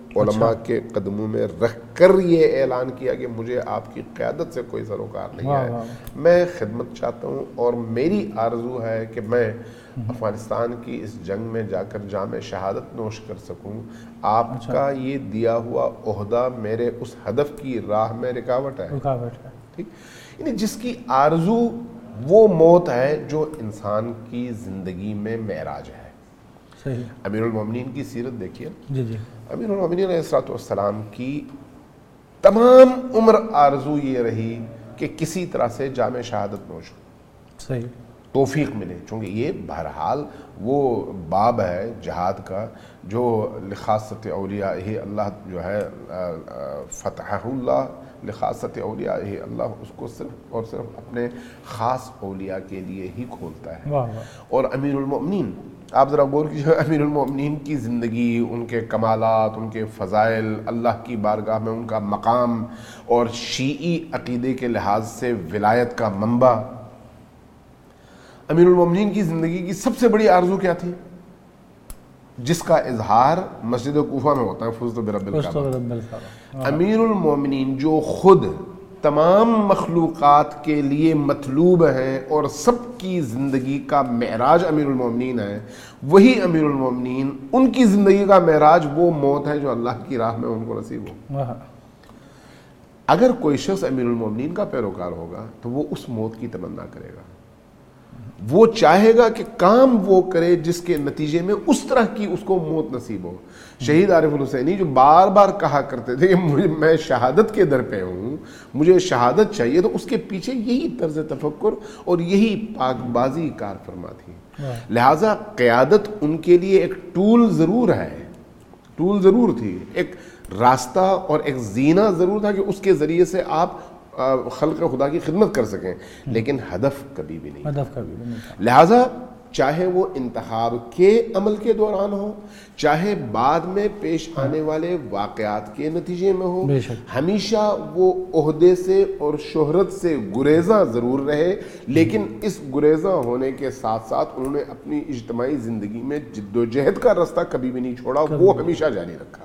علماء کے قدموں میں رکھ کر یہ اعلان کیا کہ مجھے آپ کی قیادت سے کوئی سروکار نہیں ہے، میں خدمت چاہتا ہوں اور میری آرزو ہے کہ میں افغانستان کی اس جنگ میں جا کر جام شہادت نوش کر سکوں، آپ کا یہ دیا ہوا عہدہ میرے اس ہدف کی راہ میں رکاوٹ ہے. ٹھیک، یعنی جس کی آرزو وہ موت ہے جو انسان کی زندگی میں معراج ہے. صحیح. امیر المومنین کی سیرت دیکھیے. جی جی. امیر المومنین علیہ الصلوۃ والسلام کی تمام عمر آرزو یہ رہی کہ کسی طرح سے جام شہادت نوش ہو. صحیح. توفیق ملے، چونکہ یہ بہرحال وہ باب ہے جہاد کا جو لخاصت اولیاء ہی اللہ جو ہے فتح اللہ لخاصت اولیاء ہی اللہ اس کو صرف اور صرف اپنے خاص اولیاء کے لیے ہی کھولتا ہے. واہ واہ. اور امیر المومنین آپ ذرا غور کیجیے، امیر المومنین کی زندگی، ان کے کمالات، ان کے فضائل، اللہ کی بارگاہ میں ان کا مقام اور شیعی عقیدے کے لحاظ سے ولایت کا منبع. امیر المومنین کی زندگی کی سب سے بڑی آرزو کیا تھی؟ جس کا اظہار مسجد کوفہ میں ہوتا ہے، فزت برب الکعبہ. امیر المومنین جو خود تمام مخلوقات کے لیے مطلوب ہیں اور سب کی زندگی کا معراج امیر المومنین ہے، وہی امیر المومنین ان کی زندگی کا معراج وہ موت ہے جو اللہ کی راہ میں ان کو نصیب ہو. اگر کوئی شخص امیر المومنین کا پیروکار ہوگا تو وہ اس موت کی تمنا کرے گا، وہ چاہے گا کہ کام وہ کرے جس کے نتیجے میں اس طرح کی اس کو موت نصیب ہو. شہید عارف الحسینی جو بار بار کہا کرتے تھے کہ میں شہادت کے در پہ ہوں، مجھے شہادت چاہیے، تو اس کے پیچھے یہی طرز تفکر اور یہی پاک بازی کار فرما تھی. لہٰذا قیادت ان کے لیے ایک ٹول ضرور ہے، ٹول ضرور تھی، ایک راستہ اور ایک زینہ ضرور تھا کہ اس کے ذریعے سے آپ خلق خدا کی خدمت کر سکیں، لیکن ہدف کبھی بھی نہیں. ہدف کبھی بھی نہیں. لہٰذا چاہے وہ انتخاب کے عمل کے دوران ہو، چاہے بعد میں پیش آنے والے واقعات کے نتیجے میں ہو، ہمیشہ وہ عہدے سے اور شہرت سے گریزاں ضرور رہے، لیکن اس گریزاں ہونے کے ساتھ ساتھ انہوں نے اپنی اجتماعی زندگی میں جد و جہد کا راستہ کبھی بھی نہیں چھوڑا، وہ ہمیشہ جاری رکھا.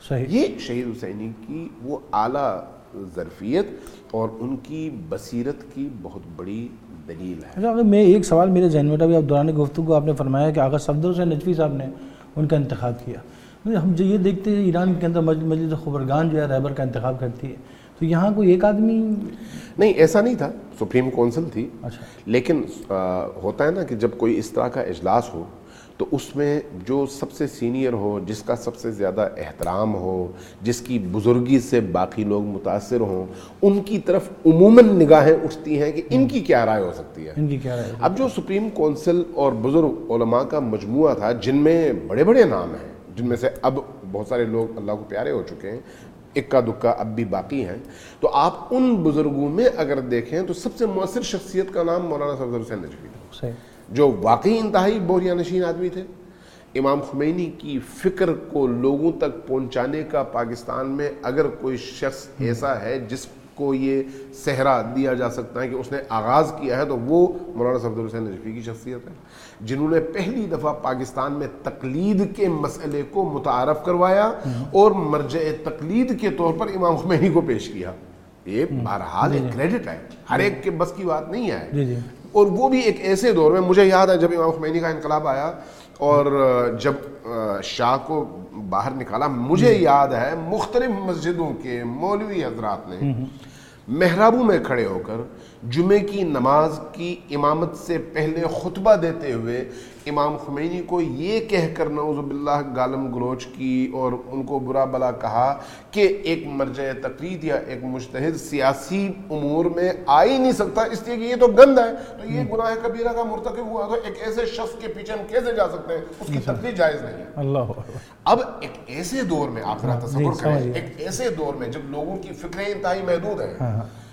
یہ شہید حسینی کی وہ اعلیٰ ظرفیت اور ان کی بصیرت کی بہت بڑی دلیل ہے. اگر میں ایک سوال میرے ذہن میں تھا، اب دوران گفتگو آپ نے فرمایا کہ آغا صفدر حسین نجفی صاحب نے ان کا انتخاب کیا. ہم جو یہ دیکھتے ہیں ایران کے اندر مجلس خبرگان جو ہے رہبر کا انتخاب کرتی ہے، تو یہاں کوئی ایک آدمی نہیں، ایسا نہیں تھا، سپریم کونسل تھی. اچھا. لیکن ہوتا ہے نا کہ جب کوئی اس طرح کا اجلاس ہو تو اس میں جو سب سے سینئر ہو، جس کا سب سے زیادہ احترام ہو، جس کی بزرگی سے باقی لوگ متاثر ہوں، ان کی طرف عموماً نگاہیں اٹھتی ہیں کہ ان کی کیا رائے ہو سکتی ہے. ان کی کیا رائے. اب جو سپریم کونسل اور بزرگ علماء کا مجموعہ تھا، جن میں بڑے بڑے نام ہیں، جن میں سے اب بہت سارے لوگ اللہ کو پیارے ہو چکے ہیں، اکا دکا اب بھی باقی ہیں، تو آپ ان بزرگوں میں اگر دیکھیں تو سب سے مؤثر شخصیت کا نام مولانا صفدر حسین نجفی تھا، جو واقعی انتہائی بوریا نشین آدمی تھے. امام خمینی کی فکر کو لوگوں تک پہنچانے کا پاکستان میں اگر کوئی شخص ایسا ہے جس کو یہ صحرا دیا جا سکتا ہے کہ اس نے آغاز کیا ہے، تو وہ مولانا صفدر حسین نجفی کی شخصیت ہے، جنہوں نے پہلی دفعہ پاکستان میں تقلید کے مسئلے کو متعارف کروایا اور مرجع تقلید کے طور پر امام خمینی کو پیش کیا. یہ بہرحال ایک کریڈٹ ہے، ہر ایک کے بس کی بات نہیں ہے. اور وہ بھی ایک ایسے دور میں، مجھے یاد ہے جب امام خمینی کا انقلاب آیا اور جب شاہ کو باہر نکالا، مجھے یاد ہے مختلف مسجدوں کے مولوی حضرات نے محرابوں میں کھڑے ہو کر جمعے کی نماز کی امامت سے پہلے خطبہ دیتے ہوئے امام خمینی کو یہ کہہ کر نعوذ باللہ گالم گلوچ کی اور ان کو برا بلا کہا کہ ایک مرجع تقلید یا ایک مجتہد سیاسی امور میں آ ہی نہیں سکتا، اس لیے کہ یہ تو گند ہے، تو یہ گناہ کبیرہ کا مرتکب ہوا، تو ایک ایسے شخص کے پیچھے ہم کیسے جا سکتے ہیں، اس کی تقلید جائز نہیں ہے. اللہ. اب ایک ایسے دور میں آپ ذرا تصور کریں، ایک ایسے دور میں جب لوگوں کی فکریں انتہائی محدود ہیں،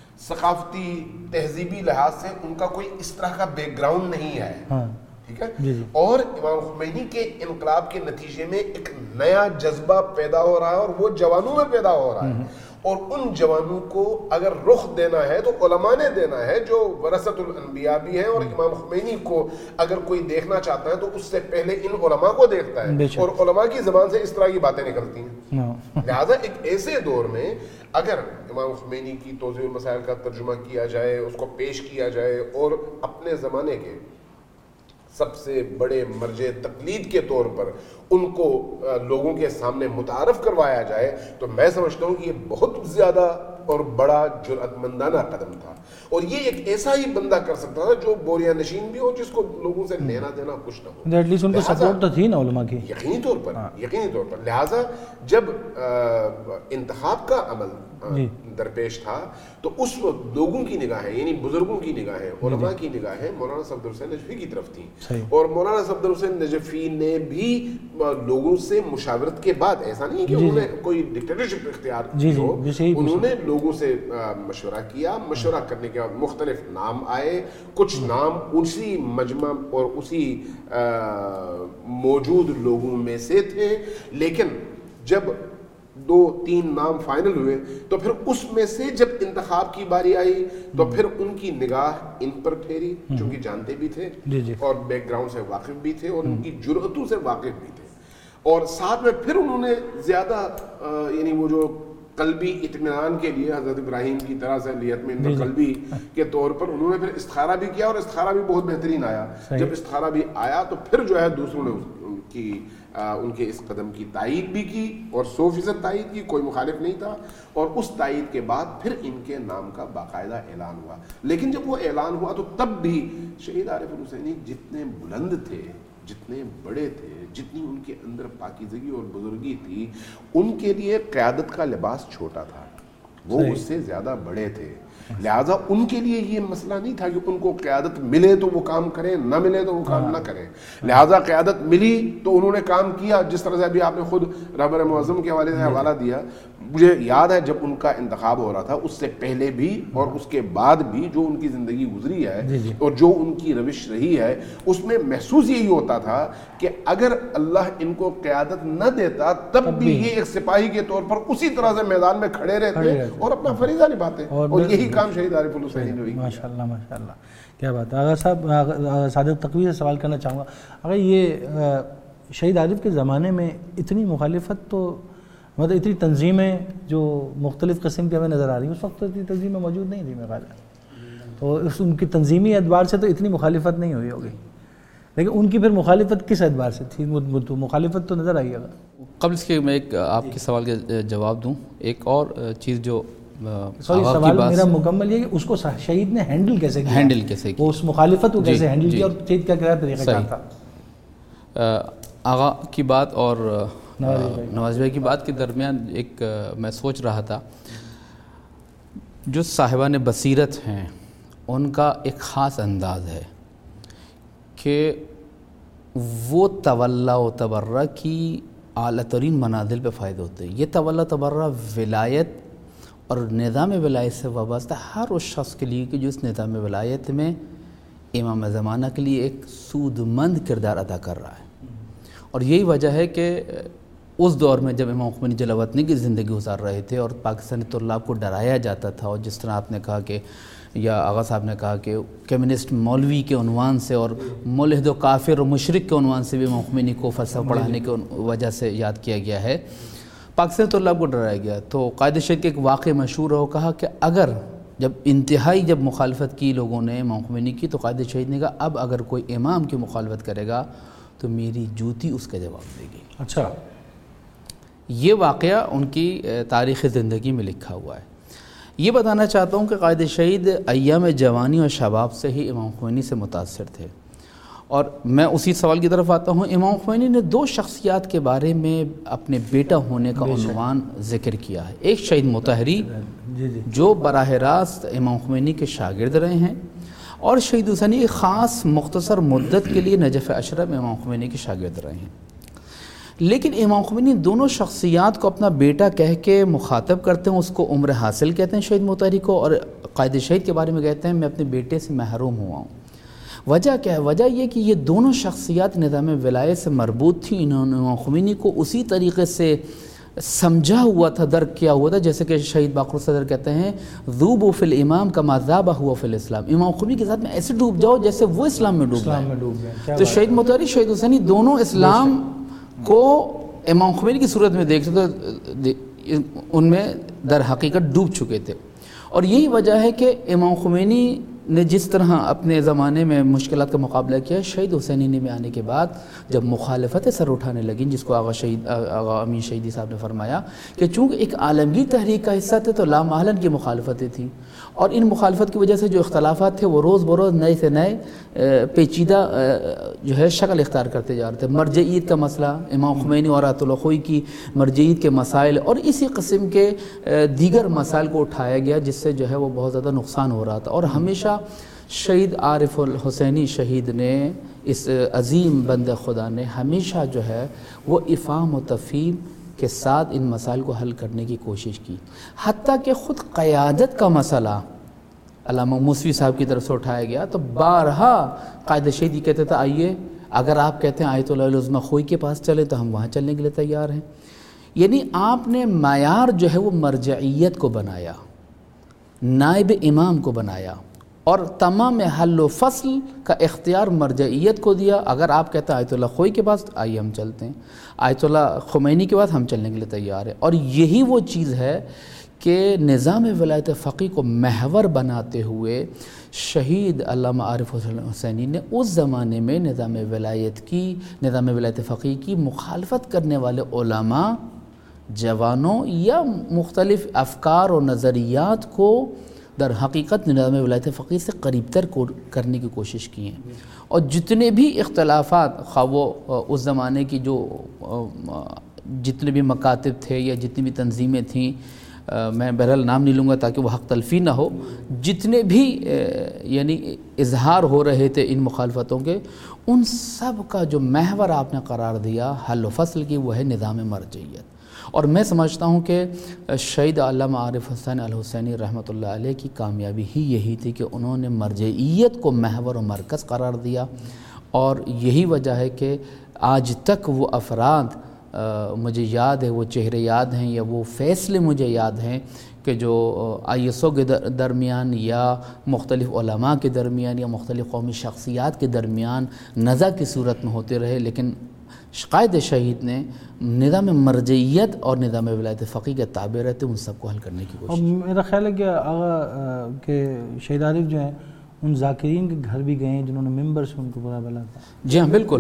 ثقافتی تہذیبی لحاظ سے ان کا کوئی اس طرح کا بیک گراؤنڈ نہیں ہے، ٹھیک ہے، اور امام خمینی کے انقلاب کے نتیجے میں ایک نیا جذبہ پیدا ہو رہا ہے اور وہ جوانوں میں پیدا ہو رہا ہے، اور ان جوانوں کو اگر رخ دینا ہے تو علماء نے دینا ہے جو ورثۃ الانبیاء بھی ہیں, اور امام خمینی کو اگر کوئی دیکھنا چاہتا ہے تو اس سے پہلے ان علماء کو دیکھتا ہے, اور علماء کی زبان سے اس طرح کی باتیں نکلتی ہیں. لہٰذا ایک ایسے دور میں اگر امام خمینی کی توضیح المسائل کا ترجمہ کیا جائے, اس کو پیش کیا جائے, اور اپنے زمانے کے سب سے بڑے مرجع تقلید کے طور پر ان کو لوگوں کے سامنے متعارف کروایا جائے, تو میں سمجھتا ہوں کہ یہ بہت زیادہ اور بڑا جرأت مندانہ قدم تھا. اور یہ ایک ایسا ہی بندہ کر سکتا تھا جو بوریا نشین بھی ہو, جس کو لوگوں سے لینا دینا کچھ نہ ہو. ایٹ لیسٹ ان کو سپورٹ تو تھی نا علماء کی, یقینی طور پر یقینی طور پر لہٰذا جب انتخاب کا عمل درپیش تھا تو اس وقت لوگوں کی نگاہیں, یعنی بزرگوں کی نگاہیں, علماء کی نگاہیں مولانا صفدر حسین نجفی کی طرف تھیں. اور مولانا صفدر حسین نجفی نے بھی لوگوں سے مشاورت کے بعد, ایسا نہیں کہ انہوں نے کوئی ڈکٹیٹرشپ اختیار کی ہو, انہوں نے لوگوں سے مشورہ کیا. مشورہ کرنے کے بعد مختلف نام آئے, کچھ نام اسی مجمع اور اسی موجود لوگوں میں سے تھے, لیکن جب دو تین نام فائنل ہوئے تو پھر اس میں سے جب انتخاب کی باری آئی تو پھر ان کی نگاہ ان پر پھیری, چونکہ جانتے بھی تھے اور بیک گراؤنڈ سے واقف بھی تھے اور ان کی جرأتوں سے واقف بھی تھے, اور ساتھ میں پھر انہوں نے زیادہ یعنی وہ جو قلبی اطمینان کے لیے حضرت ابراہیم کی طرح سے لیتمن قلبی کے طور پر انہوں نے پھر استخارہ بھی کیا, اور استخارہ بھی بہت بہترین آیا. جب استخارہ بھی آیا تو پھر جو ہے دوسروں نے ان کی ان کے اس قدم کی تائید بھی کی, اور سو فیصد تائید کی, کوئی مخالف نہیں تھا. اور اس تائید کے بعد پھر ان کے نام کا باقاعدہ اعلان ہوا. لیکن جب وہ اعلان ہوا تو تب بھی شہید عارف الحسینی جتنے بلند تھے, جتنے بڑے تھے, جتنی ان کے اندر پاکیزگی اور بزرگی تھی, ان کے لیے قیادت کا لباس چھوٹا تھا, وہ اس سے زیادہ بڑے تھے. لہٰذا ان کے لیے یہ مسئلہ نہیں تھا کہ ان کو قیادت ملے تو وہ کام کریں, نہ ملے تو وہ کام نہ کریں. لہٰذا قیادت ملی تو انہوں نے کام کیا, جس طرح سے ابھی آپ نے خود رہبر معظم کے حوالے سے حوالہ دیا. مجھے یاد ہے جب ان کا انتخاب ہو رہا تھا, اس سے پہلے بھی اور اس کے بعد بھی جو ان کی زندگی گزری ہے اور جو ان کی روش رہی ہے, اس میں محسوس یہی ہوتا تھا کہ اگر اللہ ان کو قیادت نہ دیتا تب بھی یہ ایک سپاہی کے طور پر اسی طرح سے میدان میں کھڑے رہتے اور اپنا فریضہ نبھاتے, اور یہی کام شہید عارف الحسینی نے کیا. ماشاء اللہ ماشاء اللہ, کیا بات ہے. آغا صاحب, صادق تقوی سے سوال کرنا چاہوں گا. اگر یہ شہید عارف کے زمانے میں اتنی مخالفت, تو مطلب اتنی تنظیمیں جو مختلف قسم کی ہمیں نظر آ رہی ہیں, اس وقت تو اتنی تنظیمیں موجود نہیں تھیں میرے خیال ہے, تو اس ان کی تنظیمی اعتبار سے تو اتنی مخالفت نہیں ہوئی ہوگی. لیکن ان کی پھر مخالفت کس اعتبار سے تھی؟ مخالفت تو نظر آئی گا. قبل اس کے میں ایک آپ کے سوال کا جواب دوں, ایک اور چیز جو سوری سوال میرا مکمل یہ کہ اس کو شہید نے ہینڈل کیسے کیا, ہینڈل کیسے کیا, وہ اس مخالفت کو کیسے ہینڈل کیا, اور شہید کا کیا طریقہ کار تھا. آغا کی بات اور نواز بھائی کی بات کے درمیان ایک میں سوچ رہا تھا, جو صاحبان بصیرت ہیں ان کا ایک خاص انداز ہے کہ وہ تولا و تبرہ کی اعلیٰ ترین منازل پہ فائد ہوتے ہیں. یہ تولا تبرہ ولایت اور نظام ولایت سے وابستہ ہر اس شخص کے لیے کہ جو اس نظام ولایت میں امام زمانہ کے لیے ایک سود مند کردار ادا کر رہا ہے. اور یہی وجہ ہے کہ اس دور میں جب امام خمینی جلا وطنی کی زندگی گزار رہے تھے اور پاکستانی طلاب کو ڈرایا جاتا تھا, اور جس طرح آپ نے کہا کہ یا آغا صاحب نے کہا کہ کمیونسٹ مولوی کے عنوان سے اور ملحد و کافر و مشرک کے عنوان سے بھی امام خمینی کو فلسفہ پڑھانے کی وجہ سے یاد کیا گیا ہے, پاکستانی طلاب کو ڈرایا گیا. تو قائد شہید کے ایک واقعہ مشہور ہے, وہ کہا کہ اگر جب انتہائی جب مخالفت کی لوگوں نے امام خمینی کی, تو قائد شہید نے کہا اب اگر کوئی امام کی مخالفت کرے گا تو میری جوتی اس کا جواب دے گی. اچھا, یہ واقعہ ان کی تاریخ زندگی میں لکھا ہوا ہے. یہ بتانا چاہتا ہوں کہ قائد شہید ایام جوانی اور شباب سے ہی امام خمینی سے متاثر تھے. اور میں اسی سوال کی طرف آتا ہوں. امام خمینی نے دو شخصیات کے بارے میں اپنے بیٹا ہونے کا عنوان ذکر کیا ہے. ایک شہید مطہری جو براہ راست امام خمینی کے شاگرد رہے ہیں, اور شہید حسینی ایک خاص مختصر مدت کے لیے نجف اشرف میں امام خمینی کے شاگرد رہے ہیں. لیکن امام خمینی دونوں شخصیات کو اپنا بیٹا کہہ کے مخاطب کرتے ہیں, اس کو عمر حاصل کہتے ہیں شہید مطہری کو, اور قائد شہید کے بارے میں کہتے ہیں میں اپنے بیٹے سے محروم ہوا ہوں. وجہ کیا ہے؟ وجہ یہ کہ یہ دونوں شخصیات نظام ولایت سے مربوط تھیں. انہوں نے امام خمینی کو اسی طریقے سے سمجھا ہوا تھا، درک کیا ہوا تھا، جیسے کہ شہید باقر صدر کہتے ہیں ذوبوا فی الامام کما ذاب ہوا فی الاسلام، امام خمینی کے ساتھ میں ایسے ڈوب جاؤ جیسے وہ اسلام میں ڈوب اسلام میں ڈوب گئے. تو شہید متحری، شہید حسینی دونوں اسلام کو امام خمینی کی صورت میں دیکھتے تو ان میں در حقیقت ڈوب چکے تھے. اور یہی وجہ ہے کہ امام خمینی نے جس طرح اپنے زمانے میں مشکلات کا مقابلہ کیا، شہید حسینی میں آنے کے بعد جب مخالفتیں سر اٹھانے لگیں، جس کو آغا شہید آغا امین شہیدی صاحب نے فرمایا کہ چونکہ ایک عالمگیر تحریک کا حصہ تھے تو لامحالن کی مخالفتیں تھیں، اور ان مخالفت کی وجہ سے جو اختلافات تھے وہ روز بروز نئے سے نئے پیچیدہ جو ہے شکل اختیار کرتے جا رہے تھے. مرجعیت کا مسئلہ، امام خمینی اور آیت اللہ خوئی کی مرجعیت کے مسائل اور اسی قسم کے دیگر مسائل کو اٹھایا گیا، جس سے جو ہے وہ بہت زیادہ نقصان ہو رہا تھا. اور ہمیشہ شہید عارف الحسینی شہید نے، اس عظیم بندہ خدا نے ہمیشہ جو ہے وہ افہام و تفہیم کے ساتھ ان مسائل کو حل کرنے کی کوشش کی. حتیٰ کہ خود قیادت کا مسئلہ علامہ موسوی صاحب کی طرف سے اٹھایا گیا تو بارہا قائد شہید یہ کہتے تھے آئیے اگر آپ کہتے ہیں آیت اللہ العظمیٰ خوئی کے پاس چلیں تو ہم وہاں چلنے کے لیے تیار ہیں. یعنی آپ نے معیار جو ہے وہ مرجعیت کو بنایا، نائب امام کو بنایا، اور تمام حل و فصل کا اختیار مرجعیت کو دیا. اگر آپ کہتے ہیں آیت اللہ خوئی کے پاس آئیے ہم چلتے ہیں، آیت اللہ خمینی کے پاس ہم چلنے کے لیے تیار ہیں. اور یہی وہ چیز ہے کہ نظام ولایت فقیہ کو محور بناتے ہوئے شہید علامہ عارف حسینی نے اس زمانے میں نظام ولایت کی نظام ولایت فقیہ کی مخالفت کرنے والے علماء، جوانوں یا مختلف افکار و نظریات کو در حقیقت نظام ولایت فقیہ سے قریب تر کرنے کی کوشش کی ہیں. اور جتنے بھی اختلافات، خواہ وہ اس زمانے کی جو جتنے بھی مکاتب تھے یا جتنی بھی تنظیمیں تھیں، میں بہرحال نام نہیں لوں گا تاکہ وہ حق تلفی نہ ہو، جتنے بھی یعنی اظہار ہو رہے تھے ان مخالفتوں کے، ان سب کا جو محور آپ نے قرار دیا حل و فصل کی وہ ہے نظام مرجعیت. اور میں سمجھتا ہوں کہ شہید علامہ عارف حسین الحسینی رحمۃ اللہ علیہ کی کامیابی ہی یہی تھی کہ انہوں نے مرجعیت کو محور و مرکز قرار دیا. اور یہی وجہ ہے کہ آج تک وہ افراد مجھے یاد ہے، وہ چہرے یاد ہیں یا وہ فیصلے مجھے یاد ہیں کہ جو آئی ایس او کے درمیان یا مختلف علماء کے درمیان یا مختلف قومی شخصیات کے درمیان نزاع کی صورت میں ہوتے رہے، لیکن قائد شہید نے نظام مرجعیت اور نظام ولایت فقیہ کے تابع رہتے ان سب کو حل کرنے کی کوشش. اور میرا خیال ہے کہ آغا کہ شہید عارف جو ہیں ان ذاکرین کے گھر بھی گئے ہیں جنہوں نے ممبر سے ان کو برا بلا تھا. جی ہاں بالکل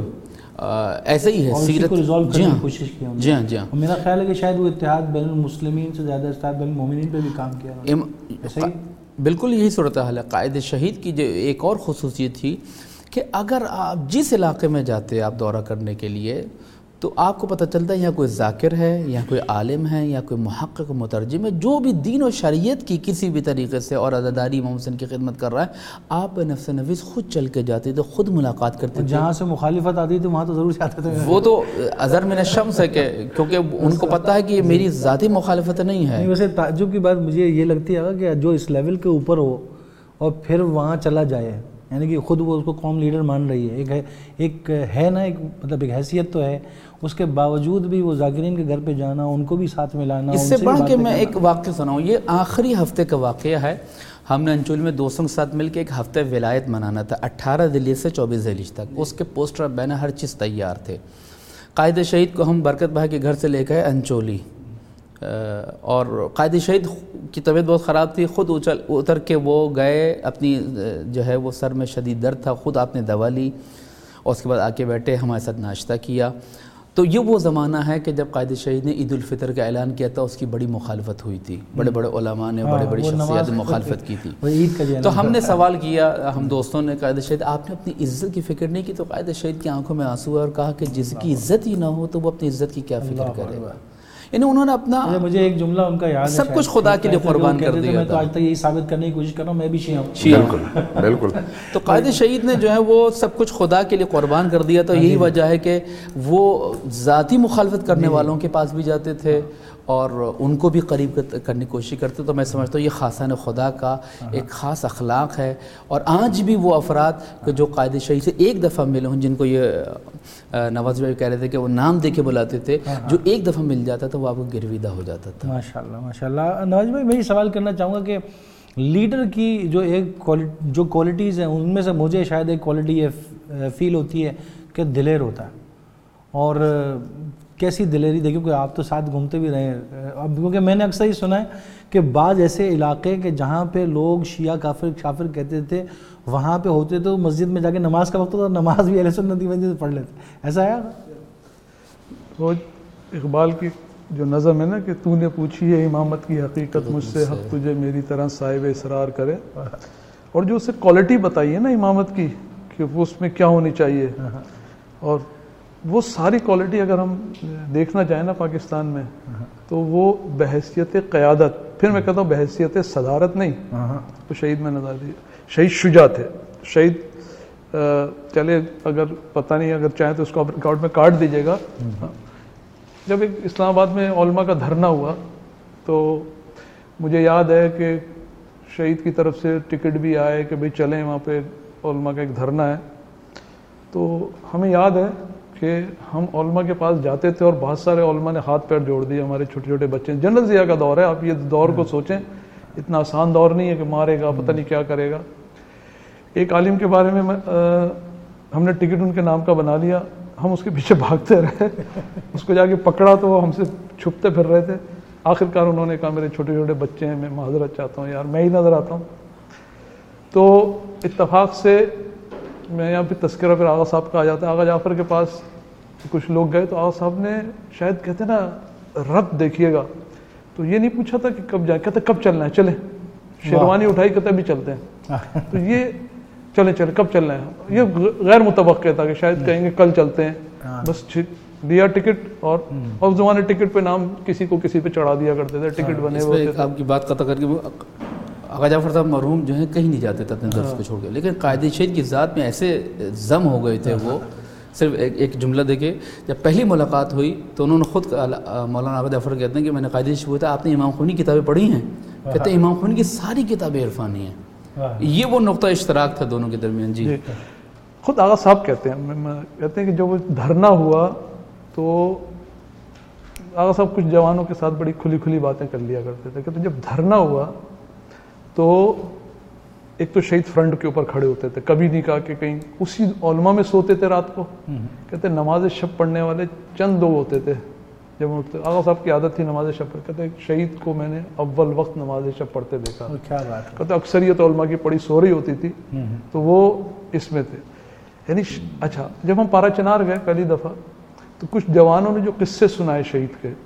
ایسا ہی ہے سیرت کو ریزالو کرنے کی کوشش کی. جی ہاں جی ہاں میرا خیال ہے کہ شاید وہ اتحاد بین المسلمین سے زیادہ اتحاد بین المومنین پہ بھی کام کیا. ایسا ہی بالکل یہی صورتحال ہے. قائد شہید کی جو ایک اور خصوصیت تھی کہ اگر آپ جس علاقے میں جاتے آپ دورہ کرنے کے لیے تو آپ کو پتہ چلتا ہے یہاں کوئی ذاکر ہے، یہاں کوئی عالم ہے، یا کوئی محقق مترجم ہے، جو بھی دین و شریعت کی کسی بھی طریقے سے اور عزاداری امام حسین کی خدمت کر رہا ہے، آپ نفس نویس خود چل کے جاتے تھے، خود ملاقات کرتے تھے. جہاں سے مخالفت آتی تھی وہاں تو ضرور جاتے تھے. وہ تو ازر من الشمس ہے کہ کیونکہ ان کو پتہ ہے کہ یہ میری ذاتی مخالفت نہیں ہے. ویسے تعجب کی بات مجھے یہ لگتی ہے کہ جو اس لیول کے اوپر ہو اور پھر وہاں چلا جائے، یعنی کہ خود وہ اس کو قوم لیڈر مان رہی ہے، ایک ہے ایک ہے نا ایک مطلب ایک حیثیت تو ہے، اس کے باوجود بھی وہ ذاکرین کے گھر پہ جانا، ان کو بھی ساتھ میں لانا. اس سے بڑھ کے میں ایک واقعہ سناؤں، یہ آخری ہفتے کا واقعہ ہے. ہم نے انچول میں دوستوں کے ساتھ مل کے ایک ہفتہ ولایت منانا تھا، اٹھارہ ذیل سے چوبیس ذیل تک. اس کے پوسٹر بینر ہر چیز تیار تھے. قائد شہید کو ہم برکت بھائی کے گھر سے لے گئے انچولی، اور قائد شہید کی طبیعت بہت خراب تھی، خود اچل اتر کے وہ گئے، اپنی جو ہے وہ سر میں شدید درد تھا، خود آپ نے دوا لی اور اس کے بعد آ کے بیٹھے ہمارے ساتھ ناشتہ کیا. تو یہ وہ زمانہ ہے کہ جب قائد شہید نے عید الفطر کا اعلان کیا تھا، اس کی بڑی مخالفت ہوئی تھی، بڑے بڑے علماء نے بڑے بڑی شخصیات نے مخالفت کی تھی. تو ہم نے سوال کیا، ہم دوستوں نے، قائد شہید آپ نے اپنی عزت کی فکر نہیں کی؟ تو قائد شہید کی آنکھوں میں آنسو اور کہا کہ جس کی عزت ہی نہ ہو تو وہ اپنی عزت کی کیا فکر کرے گا. یعنی انہوں نے اپنا مجھے ایک جملہ ان کا یاد ہے، سب کچھ خدا کے لیے قربان کر دیا. میں تو آج تک یہی ثابت کرنے کی کوشش کر رہا ہوں میں بھی شیعہ ہوں. بالکل بالکل. تو قائد شہید نے جو ہے وہ سب کچھ خدا کے لیے قربان کر دیا. تو یہی وجہ ہے کہ وہ ذاتی مخالفت کرنے والوں کے پاس بھی جاتے تھے اور ان کو بھی قریب کرنے کی کوشش کرتے. تو میں سمجھتا ہوں یہ خاصان خدا کا ایک خاص اخلاق ہے. اور آج بھی وہ افراد جو قائد شہید سے ایک دفعہ ملے ہوں، جن کو یہ نواز بھائی کہہ رہے تھے کہ وہ نام دے کے بلاتے تھے، جو ایک دفعہ مل جاتا تھا تھا وہ آپ کو گرویدہ ہو جاتا تھا. ماشاء اللہ ماشاء اللہ. نواز بھائی میں یہ سوال کرنا چاہوں گا کہ لیڈر کی جو ایک جو کوالٹیز ہیں ان میں سے مجھے شاید ایک کوالٹی یہ فیل ہوتی ہے کہ دلیر ہوتا ہے. اور کیسی دلیری دیکھیں کہ آپ تو ساتھ گھومتے بھی رہے ہیں اب, کیونکہ میں نے اکثر ہی سنا ہے کہ بعض ایسے علاقے کہ جہاں پہ لوگ شیعہ کافر کافر کہتے تھے وہاں پہ ہوتے تو مسجد میں جا کے نماز کا وقت ہوتا نماز بھی اہل سنت کی وجہ سے پڑھ لیتے. ایسا ہے وہ اقبال کی جو نظم ہے نا کہ تو نے پوچھی ہے امامت کی حقیقت مجھ سے حق تجھے میری طرح صاحب اصرار کرے, اور جو اسے کوالٹی بتائی ہے نا امامت کی کہ وہ اس میں کیا ہونی چاہیے, اور وہ ساری کوالٹی اگر ہم دیکھنا چاہیں نا پاکستان میں تو وہ بحیثیت قیادت, پھر میں کہتا ہوں بحیثیت صدارت نہیں, تو شہید میں نظر دی. شہید شجاع تھے. شہید چلے اگر پتہ نہیں اگر چاہیں تو اس کو ریکارڈ میں کاٹ دیجیے گا. جب ایک اسلام آباد میں علماء کا دھرنا ہوا تو مجھے یاد ہے کہ شہید کی طرف سے ٹکٹ بھی آئے کہ بھئی چلیں وہاں پہ علماء کا ایک دھرنا ہے. تو ہمیں یاد ہے کہ ہم علماء کے پاس جاتے تھے اور بہت سارے علماء نے ہاتھ پیر جوڑ دیے. ہمارے چھوٹے چھوٹے بچے, جنرل ضیاء کا دور ہے, آپ یہ دور کو سوچیں, اتنا آسان دور نہیں ہے کہ مارے گا پتہ نہیں کیا کرے گا. ایک عالم کے بارے میں ہم نے ٹکٹ ان کے نام کا بنا لیا, ہم اس کے پیچھے بھاگتے رہے, اس کو جا کے پکڑا تو وہ ہم سے چھپتے پھر رہے تھے. آخر کار انہوں نے کہا میرے چھوٹے چھوٹے بچے ہیں, میں معذرت چاہتا ہوں یار, میں ہی نظر آتا ہوں. تو اتفاق سے میں یہاں پہ تذکرہ پھر آغا صاحب کا آ جاتا ہے. آغا جعفر کے پاس کچھ لوگ گئے تو آغا صاحب نے شاید کہتے نا رب دیکھیے گا, تو یہ نہیں پوچھا تھا کہ کب جائیں, کہتے کب چلنا ہے, چلیں. شیروانی اٹھائی, کہتے بھی چلتے ہیں. تو یہ چلیں چلیں کب چلنا ہے, یہ غیر متوقع تھا کہ شاید کہیں گے کل چلتے ہیں. بس دیا ٹکٹ, اور اس زمانے ٹکٹ پہ نام کسی کو کسی پہ چڑھا دیا کرتے تھے, ٹکٹ بنے ہوئے تھے. آپ کی بات قطع کر کے آغا جعفر صاحب مرحوم جو ہیں کہیں نہیں جاتے تھے اپنے درس کو چھوڑ کے, لیکن قائد شہید کی ذات میں ایسے ضم ہو گئے تھے وہ. صرف ایک ایک جملہ دیکھے, جب پہلی ملاقات ہوئی تو انہوں نے خود مولانا آغا جعفر کہتے ہیں کہ میں نے قائد شہید ہوتا, آپ نے امام خمینی کتابیں پڑھی ہیں؟ کہتے ہیں امام خمینی کی ساری کتابیں عرفانی ہیں. یہ وہ نقطہ اشتراک تھا دونوں کے درمیان. جی خود آغا صاحب کہتے ہیں کہتے ہیں کہ جب وہ دھرنا ہوا تو آغا صاحب کچھ جوانوں کے ساتھ بڑی کھلی کھلی باتیں کر لیا کرتے تھے. کہتے ہیں جب دھرنا ہوا تو ایک تو شہید فرنٹ کے اوپر کھڑے ہوتے تھے, کبھی نہیں کہا کہ کہیں اسی علماء میں سوتے تھے رات کو. کہتے نماز شب پڑھنے والے چند لوگ ہوتے تھے جب اٹھتے. آغا صاحب کی عادت تھی نماز شب پڑھ, کہتے شہید کو میں نے اول وقت نماز شب پڑھتے دیکھا. کہتے اکثریت علماء کی پڑھی سو رہی ہوتی تھی تو وہ اس میں تھے. یعنی اچھا جب ہم پارا چنار گئے پہلی دفعہ تو کچھ جوانوں نے جو قصے سنائے شہید کے,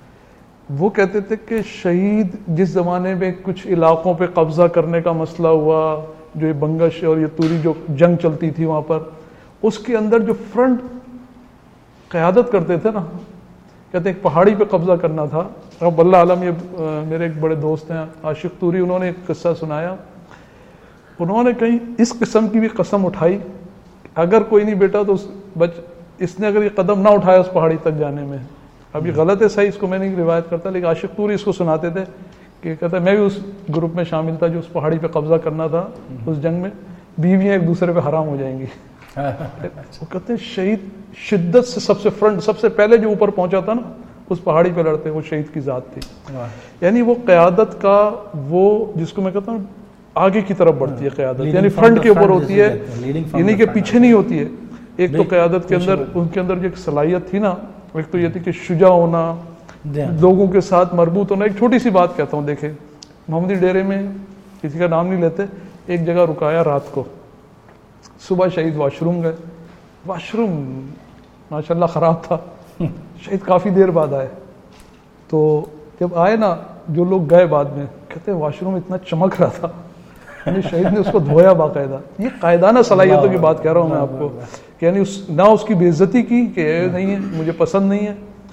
وہ کہتے تھے کہ شہید جس زمانے میں کچھ علاقوں پہ قبضہ کرنے کا مسئلہ ہوا, جو یہ بنگش اور یہ توری جو جنگ چلتی تھی وہاں پر, اس کے اندر جو فرنٹ قیادت کرتے تھے نا, کہتے ایک پہاڑی پہ قبضہ کرنا تھا. اب اللہ عالم, یہ میرے ایک بڑے دوست ہیں عاشق توری, انہوں نے ایک قصہ سنایا. انہوں نے کہیں اس قسم کی بھی قسم اٹھائی, اگر کوئی نہیں بیٹا تو اس بچ اس نے اگر یہ قدم نہ اٹھایا اس پہاڑی تک جانے میں. اب یہ غلط ہے صحیح, اس کو میں نہیں روایت کرتا, لیکن عاشق توری اس کو سناتے تھے کہ کہتا ہے میں بھی اس گروپ میں شامل تھا جو اس پہاڑی پہ قبضہ کرنا تھا اس جنگ میں, بیویاں ایک دوسرے پہ حرام ہو جائیں گی. وہ کہتے ہیں شہید شدت سے سب سے فرنٹ, سب سے پہلے جو اوپر پہنچا تھا نا اس پہاڑی پہ لڑتے, وہ شہید کی ذات تھی. یعنی وہ قیادت کا وہ جس کو میں کہتا ہوں آگے کی طرف بڑھتی ہے قیادت, یعنی فرنٹ کے اوپر ہوتی ہے, یعنی کہ پیچھے نہیں ہوتی ہے. ایک تو قیادت کے اندر ان کے اندر جو ایک صلاحیت تھی نا, ایک تو یہ تھی کہ شجاع ہونا, لوگوں کے ساتھ مربوط ہونا. ایک چھوٹی سی بات کہتا ہوں, دیکھیں محمدی ڈیرے میں کسی کا نام نہیں لیتے, ایک جگہ رکایا رات کو, صبح شہید واش روم گئے, واش روم ماشاء اللہ خراب تھا, شہید کافی دیر بعد آئے. تو جب آئے نا جو لوگ گئے بعد میں, کہتے ہیں واش روم اتنا چمک رہا تھا, یعنی شہید نے اس کو دھویا باقاعدہ. یہ قائدانہ صلاحیتوں کی بات کہہ رہا ہوں میں آپ کو, کہ یعنی اس نہ اس کی بے عزتی کی کہ نہیں ہے مجھے پسند نہیں ہے,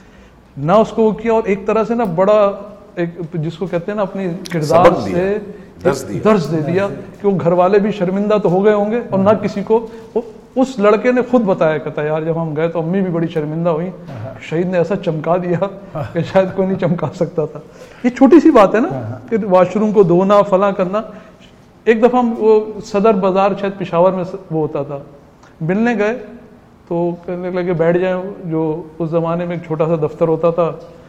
نہ اس کو وہ کیا, اور ایک طرح سے نا بڑا ایک جس کو کہتے ہیں نا اپنی کردار سے درس دے دیا کہ وہ گھر والے بھی شرمندہ تو ہو گئے ہوں گے, اور نہ کسی کو. اس لڑکے نے خود بتایا, کہتا یار جب ہم گئے تو امی بھی بڑی شرمندہ ہوئی, شہید نے ایسا چمکا دیا کہ شاید کوئی نہیں چمکا سکتا تھا. یہ چھوٹی سی بات ہے نا کہ واش روم کو دھونا فلاں کرنا. ایک دفعہ ہم وہ صدر بازار شاید پشاور میں وہ ہوتا تھا, ملنے گئے تو کہنے لگے بیٹھ جائیں, جو اس زمانے میں ایک چھوٹا سا دفتر ہوتا تھا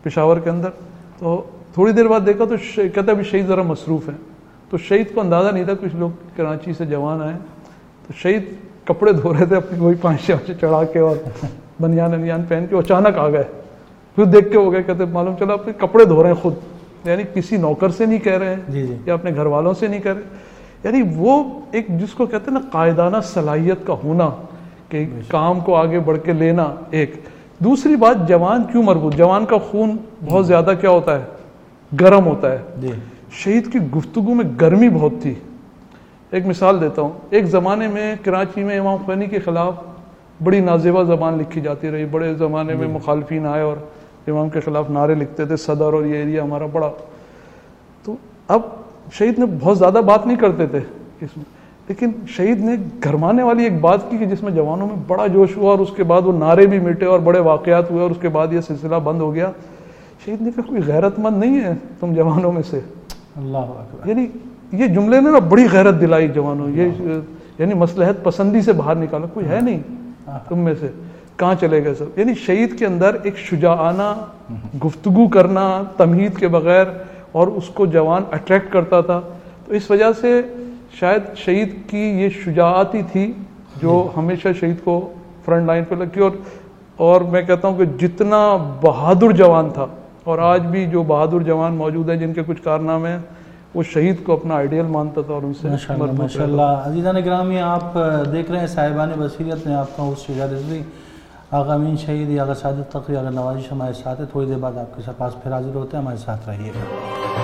پشاور کے اندر. تو تھوڑی دیر بعد دیکھا تو کہتا ابھی شہید ذرا مصروف ہیں. تو شہید کو اندازہ نہیں تھا, کچھ لوگ کراچی سے جوان آئے, تو شہید کپڑے دھو رہے تھے اپنی وہی پانچ چھ چڑھا کے اور بنیان انیان پہن کے, اچانک آ گئے. پھر دیکھ کے ہو گئے, کہتے معلوم چلا اپنے کپڑے دھو رہے ہیں خود, یعنی کسی نوکر سے نہیں کہہ رہے ہیں یا اپنے گھر والوں سے نہیں کہہ رہے. یعنی وہ ایک جس کو کہتے ہیں نا قائدانہ صلاحیت کا ہونا, کہ کام کو آگے بڑھ کے لینا. ایک دوسری بات, جوان کیوں مربوط, جوان کا خون بہت زیادہ کیا ہوتا ہے, گرم ہوتا ہے. شہید کی گفتگو میں گرمی بہت تھی. ایک مثال دیتا ہوں, ایک زمانے میں کراچی میں امام خمینی کے خلاف بڑی نازیبا زبان لکھی جاتی رہی. بڑے زمانے میں مخالفین آئے اور امام کے خلاف نعرے لکھتے تھے, صدر اور یہ ایریا ہمارا بڑا. تو اب شہید نے بہت زیادہ بات نہیں کرتے تھے اس میں, لیکن شہید نے گھرمانے والی ایک بات کی کہ جس میں جوانوں میں بڑا جوش ہوا, اور اس کے بعد وہ نعرے بھی مٹے اور بڑے واقعات ہوئے, اور اس کے بعد یہ سلسلہ بند ہو گیا. شہید نے کہا کوئی غیرت مند نہیں ہے تم جوانوں میں سے؟ اللہ اکبر. یعنی یہ جملے نے نا بڑی غیرت دلائی جوانوں, یہ یعنی مصلحت پسندی سے باہر نکالا, کوئی ہے نہیں تم میں سے, کہاں چلے گئے سب. یعنی شہید کے اندر ایک شجاعانہ گفتگو کرنا تمہید کے بغیر, اور اس کو جوان اٹریکٹ کرتا تھا. تو اس وجہ سے شاید شہید کی یہ شجاعت ہی تھی جو ہمیشہ شہید کو فرنٹ لائن پہ لگی. اور اور میں کہتا ہوں کہ جتنا بہادر جوان تھا, اور آج بھی جو بہادر جوان موجود ہیں جن کے کچھ کارنامے ہیں, وہ شہید کو اپنا آئیڈیل مانتا تھا اور ان سے ماشاء اللہ. عزیزان گرامی, آپ دیکھ رہے ہیں صاحبان بصیرت میں آپ کا ہوسٹ شجاعت رضوی, آغا امین شہید, آغا سعادت تقوی, آغا نوازش ہمارے ساتھ ہے. تھوڑی دیر بعد آپ کے پاس پھر حاضر ہوتے ہیں, ہمارے ساتھ رہیے گا.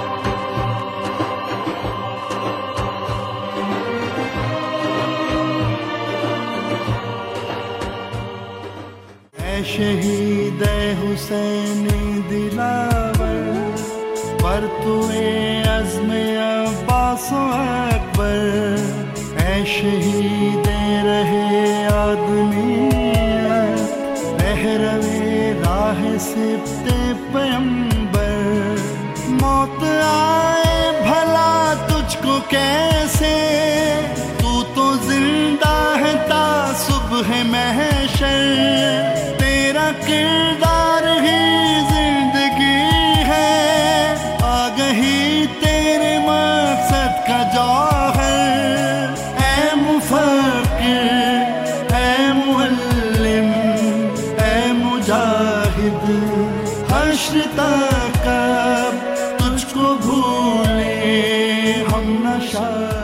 اے شہید اے حسینی دلاور, پر تو اے عزم عباس و اکبر. اے شہید رہے آدمیت, رہروے راہ سبت پیمبر. موت آئے بھلا تجھ کو کیسے, تو تو زندہ ہے تا صبح محشر. تیرا کردار ہی زندگی ہے, آگہی تیرے مقصد کا جوہر. اے مفکر, اے معلم, اے مجاہد, حشر تک کب تجھ کو بھولے ہم نہ شاید.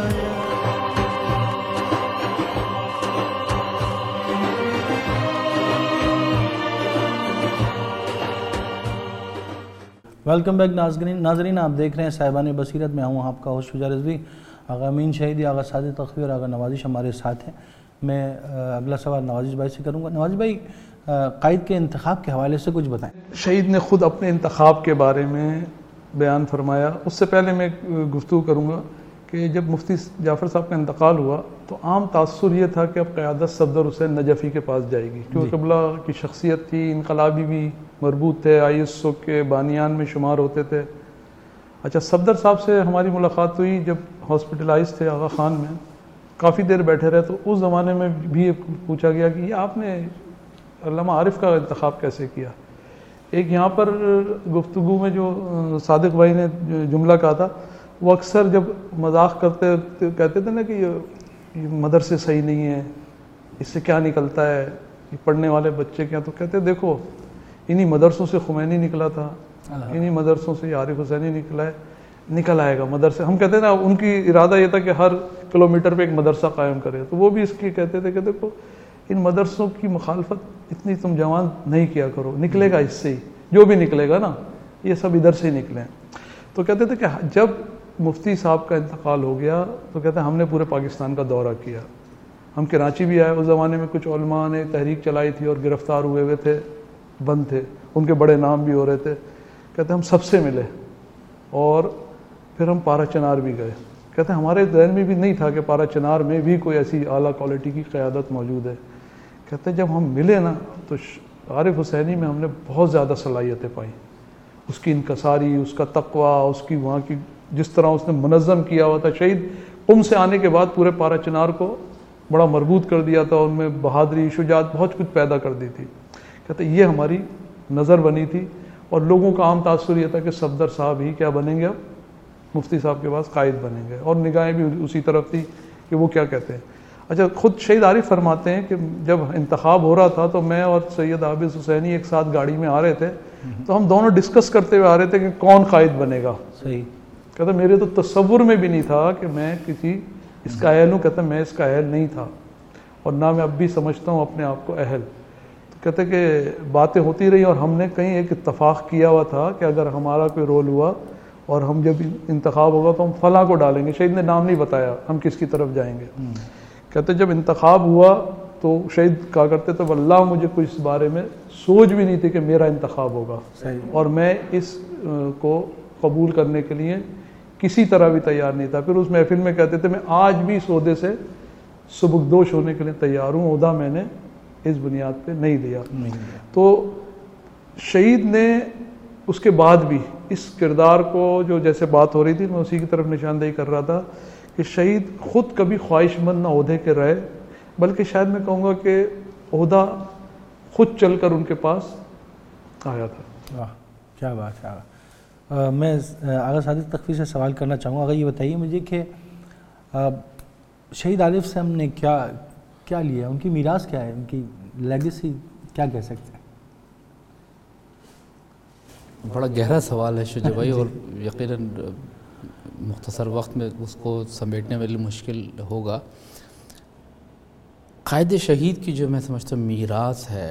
ویلکم بیک ناظرین ناظرین آپ دیکھ رہے ہیں صاحبان بصیرت. میں ہوں آپ کا ہوسٹ شجاعت رضوی. آغا امین شہید, آغا سعادت تقوی اور آغا نوازش ہمارے ساتھ ہیں. میں اگلا سوال نوازش بھائی سے کروں گا. نوازش بھائی, قائد کے انتخاب کے حوالے سے کچھ بتائیں. شہید نے خود اپنے انتخاب کے بارے میں بیان فرمایا. اس سے پہلے میں گفتگو کروں گا کہ جب مفتی جعفر صاحب کا انتقال ہوا تو عام تاثر یہ تھا کہ اب قیادت صفدر حسین نجفی کے پاس جائے گی, کیونکہ قبلہ کی شخصیت تھی, انقلابی بھی مربوط تھے, آئی ایس او کے بانیان میں شمار ہوتے تھے. اچھا, صفدر صاحب سے ہماری ملاقات ہوئی جب ہاسپٹلائز تھے آغا خان میں, کافی دیر بیٹھے رہے. تو اس زمانے میں بھی پوچھا گیا کہ یہ آپ نے علامہ عارف کا انتخاب کیسے کیا. ایک یہاں پر گفتگو میں جو صادق بھائی نے جملہ کہا تھا, وہ اکثر جب مذاق کرتے کہتے تھے نا کہ یہ مدرسے صحیح نہیں ہیں, اس سے کیا نکلتا ہے, یہ پڑھنے والے بچے کیا. تو کہتے دیکھو انہی مدرسوں سے خمینی نکلا تھا, انہی مدرسوں سے عارف حسینی نکلا ہے, نکل آئے گا مدرسے. ہم کہتے ہیں نا ان کی ارادہ یہ تھا کہ ہر کلومیٹر پہ ایک مدرسہ قائم کرے, تو وہ بھی اس کی کہتے تھے کہ دیکھو ان مدرسوں کی مخالفت اتنی تم جوان نہیں کیا کرو, نکلے گا اس سے ہی, جو بھی نکلے گا نا یہ سب ادھر سے ہی نکلیں. تو کہتے تھے کہ جب مفتی صاحب کا انتقال ہو گیا تو کہتے ہیں ہم نے پورے پاکستان کا دورہ کیا, ہم کراچی بھی آئے. اس زمانے میں کچھ علماء نے تحریک چلائی تھی اور گرفتار ہوئے ہوئے تھے, بند تھے, ان کے بڑے نام بھی ہو رہے تھے. کہتے ہیں ہم سب سے ملے اور پھر ہم پارا چنار بھی گئے. کہتے ہیں ہمارے ذہن میں بھی نہیں تھا کہ پارا چنار میں بھی کوئی ایسی اعلیٰ کوالٹی کی قیادت موجود ہے. کہتے ہیں جب ہم ملے نا تو عارف حسینی میں ہم نے بہت زیادہ صلاحیتیں پائیں, اس کی انکساری, اس کا تقویٰ, اس کی وہاں کی جس طرح اس نے منظم کیا ہوا تھا. شہید قم سے آنے کے بعد پورے پارا چنار کو بڑا مربوط کر دیا تھا, ان میں بہادری, شجاعت بہت کچھ پیدا کر دی تھی. کہتے یہ ہماری نظر بنی تھی. اور لوگوں کا عام تاثر یہ تھا کہ صفدر صاحب ہی کیا بنیں گے، اب مفتی صاحب کے پاس قائد بنیں گے، اور نگاہیں بھی اسی طرف تھی کہ وہ کیا کہتے ہیں۔ اچھا، خود شہید عارف فرماتے ہیں کہ جب انتخاب ہو رہا تھا تو میں اور سید حافظ حسینی ایک ساتھ گاڑی میں آ رہے تھے، تو ہم دونوں ڈسکس کرتے ہوئے آ رہے تھے کہ کون قائد بنے گا۔ صحیح۔ کہتا میرے تو تصور میں بھی نہیں تھا کہ میں کسی اس کا اہل ہوں، کہتا میں اس کا اہل نہیں تھا، اور نہ میں اب بھی سمجھتا ہوں اپنے آپ کو اہل۔ تو کہتے کہ باتیں ہوتی رہی، اور ہم نے کہیں ایک اتفاق کیا ہوا تھا کہ اگر ہمارا کوئی رول ہوا اور ہم جب انتخاب ہوگا تو ہم فلاں کو ڈالیں گے۔ شہید نے نام نہیں بتایا ہم کس کی طرف جائیں گے۔ کہتے جب انتخاب ہوا تو شہید کہا کرتے تھے واللہ مجھے کوئی اس بارے میں سوچ بھی نہیں تھی کہ میرا انتخاب ہوگا، اور میں اس کو قبول کرنے کے لیے کسی طرح بھی تیار نہیں تھا۔ پھر اس محفل میں کہتے تھے میں آج بھی اس عہدے سے سبکدوش ہونے کے لیے تیار ہوں، عہدہ میں نے اس بنیاد پہ نہیں لیا۔ تو شہید نے اس کے بعد بھی اس کردار کو، جو جیسے بات ہو رہی تھی میں اسی کی طرف نشاندہی کر رہا تھا کہ شہید خود کبھی خواہش مند نہ عہدے کے رہے، بلکہ شاید میں کہوں گا کہ عہدہ خود چل کر ان کے پاس آیا تھا۔ واہ، کیا بات ہے۔ میں آغا صادق تقوی سے سوال کرنا چاہوں گا۔ اگر یہ بتائیے مجھے کہ شہید عارف سے ہم نے کیا کیا لیا، ان کی میراث کیا ہے، ان کی لیگیسی کیا کہہ سکتے ہیں؟ بڑا گہرا سوال ہے شجاع بھائی، اور یقیناً مختصر وقت میں اس کو سمیٹنے میں مشکل ہوگا۔ قائد شہید کی جو میں سمجھتا ہوں میراث ہے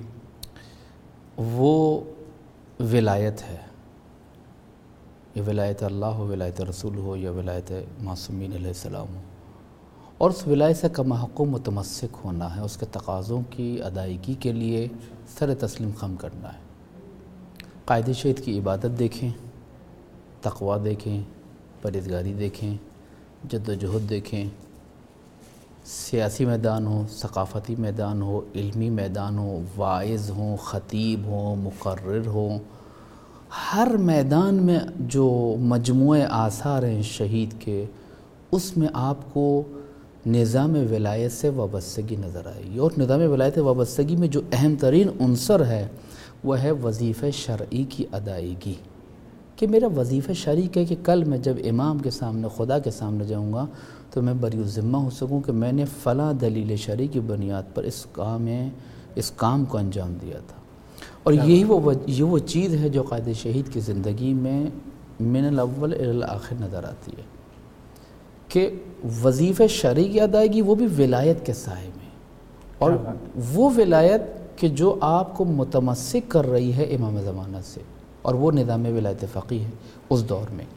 وہ ولایت ہے، یہ ولایت اللہ ہو، ولایت رسول ہو، یا ولایت معصومین علیہ السلام ہو، اور اس ولایت سے کما حق و متمسک ہونا ہے، اس کے تقاضوں کی ادائیگی کے لیے سر تسلیم خم کرنا ہے۔ قائد شہید کی عبادت دیکھیں، تقویٰ دیکھیں، پرہیزگاری دیکھیں، جد و جہد دیکھیں، سیاسی میدان ہو، ثقافتی میدان ہو، علمی میدان ہو، واعظ ہوں، خطیب ہوں، مقرر ہوں، ہر میدان میں جو مجموعے آثار ہیں شہید کے، اس میں آپ کو نظام ولایت سے وابستگی نظر آئے گی، اور نظام ولایت وابستگی میں جو اہم ترین عنصر ہے وہ ہے وظیفہ شرعی کی ادائیگی، کہ میرا وظیفہ شرعی ہے کہ کل میں جب امام کے سامنے، خدا کے سامنے جاؤں گا تو میں بری الذمہ ہو سکوں کہ میں نے فلاں دلیل شرعی کی بنیاد پر اس کام میں اس کام کو انجام دیا تھا۔ اور یہی وہ یہ وہ چیز ہے جو قائد شہید کی زندگی میں من الاول الی الاخر نظر آتی ہے، کہ وظیفہ شرعی کی ادائیگی وہ بھی ولایت کے سائے میں، اور وہ ولایت کہ جو آپ کو متمسک کر رہی ہے امام زمانہ سے، اور وہ نظام ولایت فقیہ ہے اس دور میں۔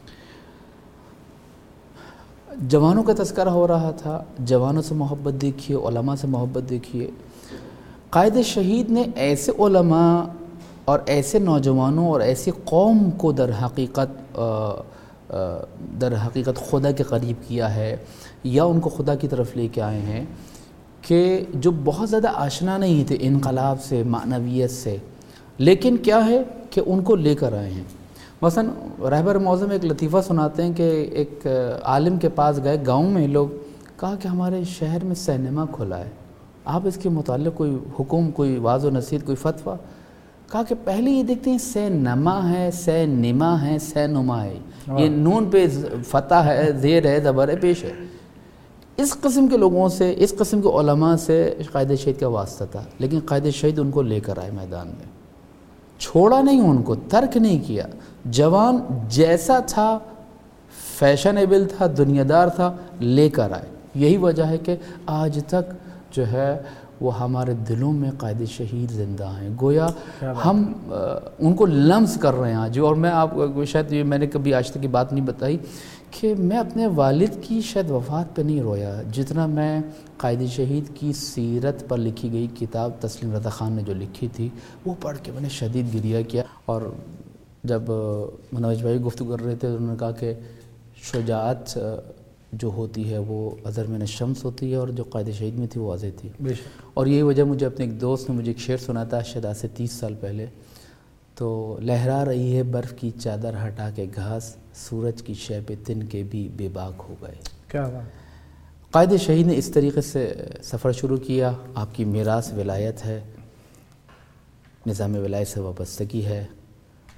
جوانوں کا تذکرہ ہو رہا تھا، جوانوں سے محبت دیکھیے، علماء سے محبت دیکھیے۔ قائد شہید نے ایسے علماء اور ایسے نوجوانوں اور ایسی قوم کو در حقیقت در حقیقت خدا کے قریب کیا ہے، یا ان کو خدا کی طرف لے کے آئے ہیں، کہ جو بہت زیادہ آشنا نہیں تھے انقلاب سے، معنویت سے، لیکن کیا ہے کہ ان کو لے کر آئے ہیں۔ مثلا رہبر معظم ایک لطیفہ سناتے ہیں کہ ایک عالم کے پاس گئے گاؤں میں لوگ، کہا کہ ہمارے شہر میں سینما کھلا ہے، آپ اس کے متعلق کوئی حکم، کوئی واضح و نصیحت، کوئی فتویٰ؟ کہا کہ پہلے یہ دیکھتے ہیں سینما ہے، سینما ہے، سینما ہے، یہ نون پہ فتح ہے، زیر ہے، زبر ہے، پیش ہے۔ اس قسم کے لوگوں سے، اس قسم کے علماء سے قائد شہید کا واسطہ تھا، لیکن قائد شہید ان کو لے کر آئے میدان میں، چھوڑا نہیں ان کو، ترک نہیں کیا۔ جوان جیسا تھا، فیشنیبل تھا، دنیا دار تھا، لے کر آئے۔ یہی وجہ ہے کہ آج تک جو ہے وہ ہمارے دلوں میں قائد شہید زندہ ہیں، گویا ہم ان کو لمس کر رہے ہیں آج۔ اور میں آپ کو شاید یہ میں نے کبھی آج تک کی بات نہیں بتائی کہ میں اپنے والد کی شاید وفات پہ نہیں رویا جتنا میں قائد شہید کی سیرت پر لکھی گئی کتاب تسلیم رضا خان نے جو لکھی تھی وہ پڑھ کے میں نے شدید گریہ کیا۔ اور جب منوج بھائی گفتگو کر رہے تھے انہوں نے کہا کہ شجاعت جو ہوتی ہے وہ اظہر من الشمس ہوتی ہے، اور جو قائد شہید میں تھی وہ واضح تھی۔ اور یہی وجہ مجھے اپنے ایک دوست نے مجھے ایک شعر سنا تھا شاید آج سے تیس سال پہلے، تو لہرا رہی ہے برف کی چادر ہٹا کے گھاس، سورج کی شے پہ تن کے بھی بے باک ہو گئے۔ کیا بات۔ قائد شہید نے اس طریقے سے سفر شروع کیا۔ آپ کی میراث ولایت ہے، نظام ولایت سے وابستگی ہے،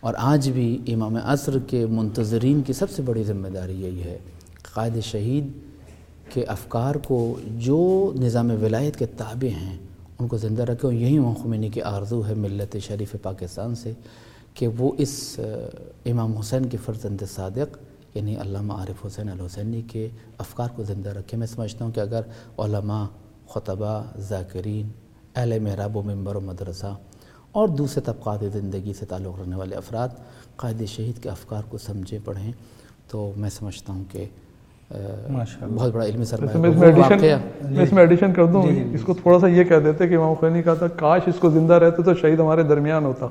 اور آج بھی امام عصر کے منتظرین کی سب سے بڑی ذمہ داری یہی ہے، قائد شہید کے افکار کو جو نظام ولایت کے تابع ہیں ان کو زندہ رکھے، اور یہی امام خمینی کی آرزو ہے ملت شریف پاکستان سے کہ وہ اس امام حسین کے فرزند صادق یعنی علامہ عارف حسین الحسینی کے افکار کو زندہ رکھے۔ میں سمجھتا ہوں کہ اگر علماء، خطباء، ذاکرین، اہل محراب و منبر و مدرسہ اور دوسرے طبقات زندگی سے تعلق رکھنے والے افراد قائد شہید کے افکار کو سمجھیں، پڑھیں، تو میں سمجھتا ہوں کہ بہت بڑا علمی سرمایہ میں اس میں ایڈیشن کر دوں، اس کو تھوڑا سا یہ کہہ دیتے کہ امام خمینی کہا تھا کاش اس کو زندہ رہتے تو شہید ہمارے درمیان ہوتا۔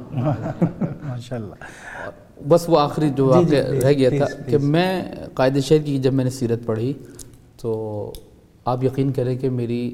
ماشاءاللہ۔ بس وہ آخری جو واقعہ رہ گیا تھا کہ میں قائد شہید کی جب میں نے سیرت پڑھی تو آپ یقین کریں کہ میری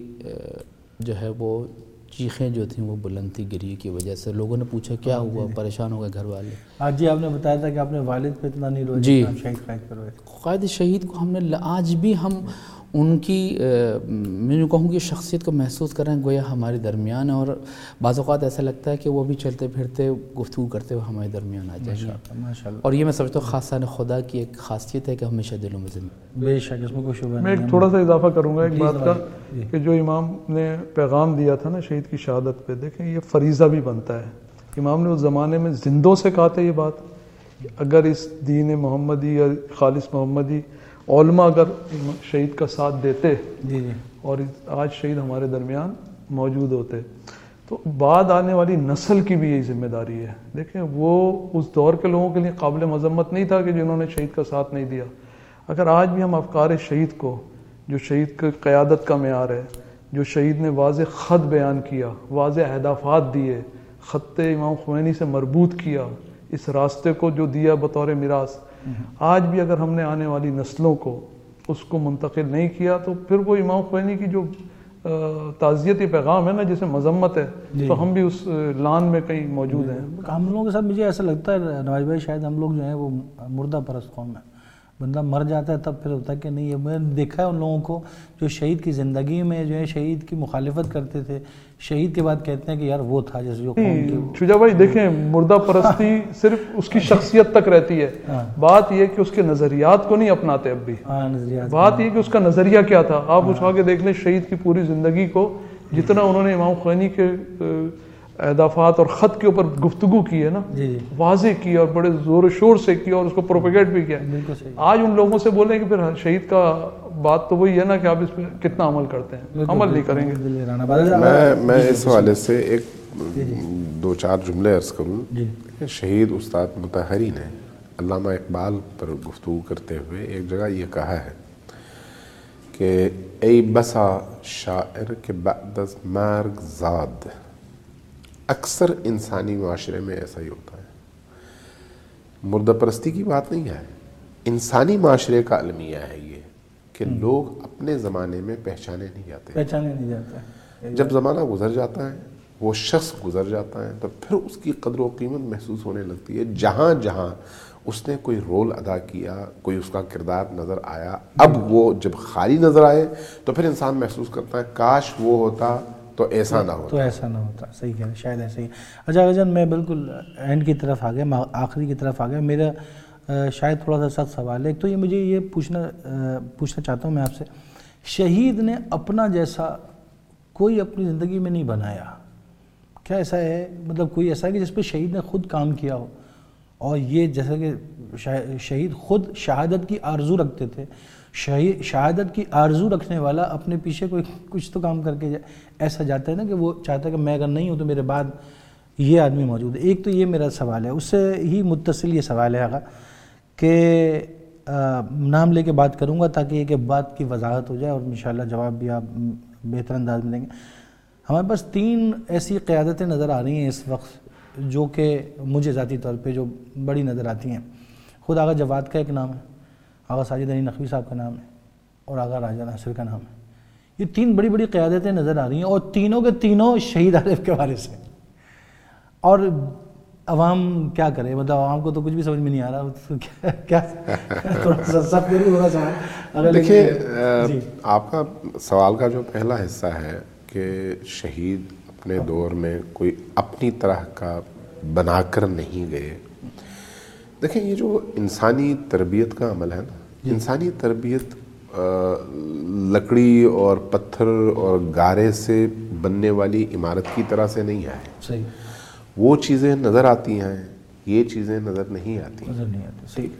جو ہے وہ چیخیں جو تھیں وہ بلند تھی گریے کی وجہ سے۔ لوگوں نے پوچھا کیا ہوا، پریشان ہو گئے گھر والے۔ آج جی آپ نے بتایا تھا کہ آپ نے والد پہ اتنا نہیں روئے جی شہید قائد پر روئے۔ قائد شہید کو ہم نے آج بھی ہم ان کی میں کہوں کہ شخصیت کو محسوس کر رہے ہیں گویا ہمارے درمیان ہے، اور بعض اوقات ایسا لگتا ہے کہ وہ بھی چلتے پھرتے گفتگو کرتے ہوئے ہمارے درمیان آ جائیں گے، اور یہ میں سمجھتا ہوں خاصان خدا کی ایک خاصیت ہے کہ ہمیشہ دلوں میں زندہ۔ بے شک اس میں کوئی شبہ نہیں۔ میں ایک تھوڑا سا اضافہ کروں گا ایک بات کا کہ جو امام نے پیغام دیا تھا نا شہید کی شہادت پہ، دیکھیں یہ فریضہ بھی بنتا ہے۔ امام نے اس زمانے میں زندوں سے کہا تھا یہ بات، اگر اس دین محمدی یا خالص محمدی علماء اگر شہید کا ساتھ دیتے جی جی اور آج شہید ہمارے درمیان موجود ہوتے تو بعد آنے والی نسل کی بھی یہی ذمہ داری ہے۔ دیکھیں وہ اس دور کے لوگوں کے لیے قابل مذمت نہیں تھا کہ جنہوں نے شہید کا ساتھ نہیں دیا۔ اگر آج بھی ہم افکار شہید کو، جو شہید کی قیادت کا معیار ہے، جو شہید نے واضح خط بیان کیا، واضح اہدافات دیے، خط امام خمینی سے مربوط کیا، اس راستے کو جو دیا بطور میراث، آج بھی اگر ہم نے آنے والی نسلوں کو اس کو منتقل نہیں کیا تو پھر وہ امام خمینی کی جو تعزیتی پیغام ہے نا جسے مذمت ہے تو ہم بھی اس لان میں کہیں موجود ہیں۔ ہم لوگوں کے ساتھ مجھے ایسا لگتا ہے نواز بھائی شاید ہم لوگ جو ہیں وہ مردہ پرست قوم ہے، بندہ مر جاتا ہے تب پھر ہوتا ہے کہ نہیں۔ میں نے دیکھا ہے ان لوگوں کو جو شہید کی زندگی میں جو ہے شہید کی مخالفت کرتے تھے، شہید کے بعد کہتے ہیں کہ یار وہ تھا جیسے جو قوم کی۔ شجاع بھائی دیکھیں مردہ پرستی صرف اس کی شخصیت تک رہتی ہے، بات یہ کہ اس کے نظریات کو نہیں اپناتے اب بھی۔ بات یہ کہ اس کا نظریہ کیا تھا، آپ اٹھا کے دیکھ لیں شہید کی پوری زندگی کو، جتنا انہوں نے امام خمینی کے اہدافات اور خط کے اوپر گفتگو کی ہے نا، واضح کی اور بڑے زور و شور سے کی اور اس کو پروپیگیٹ بھی کیا۔ آج ان لوگوں سے بولیں کہ پھر شہید کا بات تو وہی ہے نا کہ آپ اس پہ کتنا عمل کرتے ہیں، عمل نہیں کریں گے۔ میں میں اس حوالے سے ایک دو چار جملے عرض کروں کہ شہید استاد مطہری نے علامہ اقبال پر گفتگو کرتے ہوئے ایک جگہ یہ کہا ہے کہ ای بسا شاعر کے بعد از مرگ زاد، اکثر انسانی معاشرے میں ایسا ہی ہوتا ہے۔ مردہ پرستی کی بات نہیں ہے، انسانی معاشرے کا المیہ ہے یہ کہ لوگ اپنے زمانے میں پہچانے نہیں جاتے، پہچانے نہیں جاتے۔ جب زمانہ گزر جاتا ہے، وہ شخص گزر جاتا ہے، تو پھر اس کی قدر و قیمت محسوس ہونے لگتی ہے۔ جہاں جہاں اس نے کوئی رول ادا کیا، کوئی اس کا کردار نظر آیا، اب وہ جب خالی نظر آئے تو پھر انسان محسوس کرتا ہے کاش وہ ہوتا تو ایسا نہ ہوتا، تو ایسا نہ ہوتا۔ صحیح کہہ رہے ہیں، شاید ایسا ہی۔ اچھا اجن میں بالکل اینڈ کی طرف آ گیا، آخری کی طرف آ گیا۔ میرا شاید تھوڑا سا سخت سوال ہے۔ ایک تو یہ مجھے یہ پوچھنا پوچھنا چاہتا ہوں میں آپ سے، شہید نے اپنا جیسا کوئی اپنی زندگی میں نہیں بنایا کیا؟ ایسا ہے مطلب کوئی ایسا ہے کہ جس پہ شہید نے خود کام کیا ہو، اور یہ جیسا کہ شہید خود شہادت کی آرزو رکھتے تھے، شہید شہادت کی آرزو رکھنے والا اپنے پیچھے کوئی کچھ تو کام کر کے ایسا جاتا ہے نا کہ وہ چاہتا ہے کہ میں اگر نہیں ہوں تو میرے بعد یہ آدمی موجود ہے۔ ایک تو یہ میرا سوال ہے، اس سے ہی متصل یہ سوال ہے آقا کہ نام لے کے بات کروں گا تاکہ یہ کہ بات کی وضاحت ہو جائے اور انشاءاللہ جواب بھی آپ بہتر انداز میں دیں گے۔ ہمارے پاس تین ایسی قیادتیں نظر آ رہی ہیں اس وقت جو کہ مجھے ذاتی طور پہ جو بڑی نظر آتی ہیں۔ خود آغا جواد کا ایک نام ہے، آغا ساجد علی نقوی صاحب کا نام ہے، اور آغا راجہ ناصر کا نام ہے۔ یہ تین بڑی بڑی قیادتیں نظر آ رہی ہیں اور تینوں کے تینوں شہید عارف کے وارث ہیں، اور عوام کیا کرے؟ مطلب عوام کو تو کچھ بھی سمجھ میں نہیں آ رہا کیا تھوڑا سا سب ہوگا سوال۔ دیکھیے آپ کا سوال کا جو پہلا حصہ ہے کہ شہید اپنے دور میں کوئی اپنی طرح کا بنا کر نہیں گئے، دیکھیں یہ جو انسانی تربیت کا عمل ہے نا, انسانی تربیت لکڑی اور پتھر اور گارے سے بننے والی عمارت کی طرح سے نہیں ہے. صحیح. وہ چیزیں نظر آتی ہیں, یہ چیزیں نظر نہیں آتی. نظر نہیں آتی. صحیح.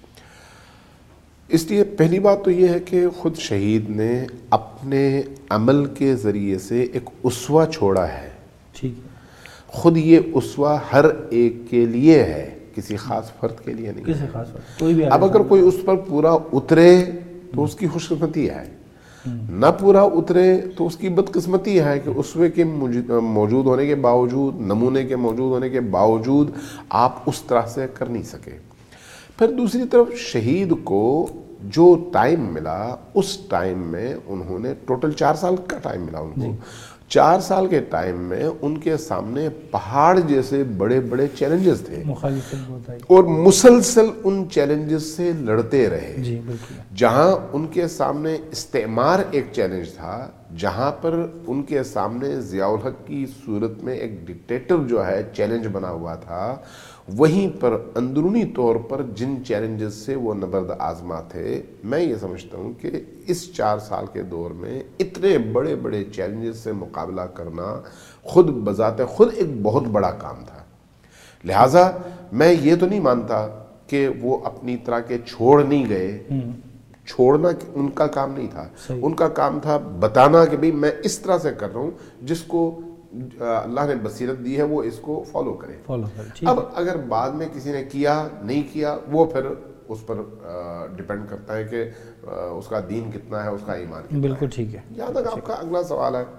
اس لیے پہلی بات تو یہ ہے کہ خود شہید نے اپنے عمل کے ذریعے سے ایک اسوہ چھوڑا ہے. ٹھیک ہے. خود یہ اسوہ ہر ایک کے لیے ہے, کسی خاص فرد کے لیے نہیں. کسی خاص فرد کوئی بھی. اب اگر کوئی اس پر پورا اترے تو اس کی خوش قسمتی ہے, نہ پورا اترے تو اس کی بدقسمتی ہے کہ اسوے کے موجود ہونے کے باوجود, نمونے کے موجود ہونے کے باوجود آپ اس طرح سے کر نہیں سکے. پھر دوسری طرف شہید کو جو ٹائم ملا اس ٹائم میں انہوں نے ٹوٹل چار سال کا ٹائم ملا ان کو. چار سال کے ٹائم میں ان کے سامنے پہاڑ جیسے بڑے بڑے چیلنجز تھے اور مسلسل ان چیلنجز سے لڑتے رہے. جی بالکل. جہاں ان کے سامنے استعمار ایک چیلنج تھا, جہاں پر ان کے سامنے ضیاء الحق کی صورت میں ایک ڈکٹیٹر جو ہے چیلنج بنا ہوا تھا, وہیں پر اندرونی طور پر جن چیلنجز سے وہ نبرد آزما تھے, میں یہ سمجھتا ہوں کہ اس چار سال کے دور میں اتنے بڑے بڑے چیلنجز سے مقابلہ کرنا خود بذات خود ایک بہت بڑا کام تھا. لہٰذا میں یہ تو نہیں مانتا کہ وہ اپنی طرح کے چھوڑ نہیں گئے, چھوڑنا ان کا کام نہیں تھا. ان کا کام تھا بتانا کہ بھئی میں اس طرح سے کر رہا ہوں جس کو اللہ نے بصیرت دی ہے وہ اس کو فالو کرے. فالو کرے. اب اگر بعد میں کسی نے کیا نہیں کیا وہ پھر اس پر ڈیپینڈ کرتا ہے کہ اس کا دین کتنا ہے, اس کا ایمان کتنا ہے. بالکل ٹھیک ہے. یہاں تک آپ کا اگلا سوال ہے,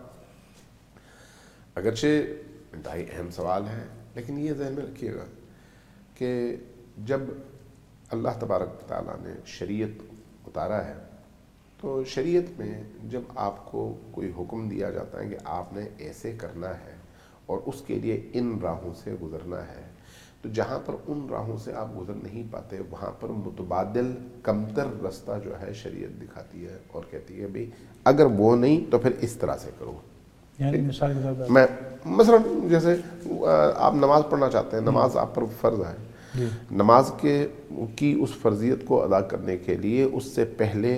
اگرچہ انتہائی اہم سوال ہے, لیکن یہ ذہن میں رکھیے گا کہ جب اللہ تبارک تعالیٰ نے شریعت اتارا ہے تو شریعت میں جب آپ کو کوئی حکم دیا جاتا ہے کہ آپ نے ایسے کرنا ہے اور اس کے لیے ان راہوں سے گزرنا ہے, تو جہاں پر ان راہوں سے آپ گزر نہیں پاتے وہاں پر متبادل کمتر رستہ جو ہے شریعت دکھاتی ہے اور کہتی ہے بھئی اگر وہ نہیں تو پھر اس طرح سے کرو. یعنی مثال کے طور پر میں مثلا جیسے آپ نماز پڑھنا چاہتے ہیں, نماز آپ پر فرض ہے, نماز کے کی اس فرضیت کو ادا کرنے کے لیے اس سے پہلے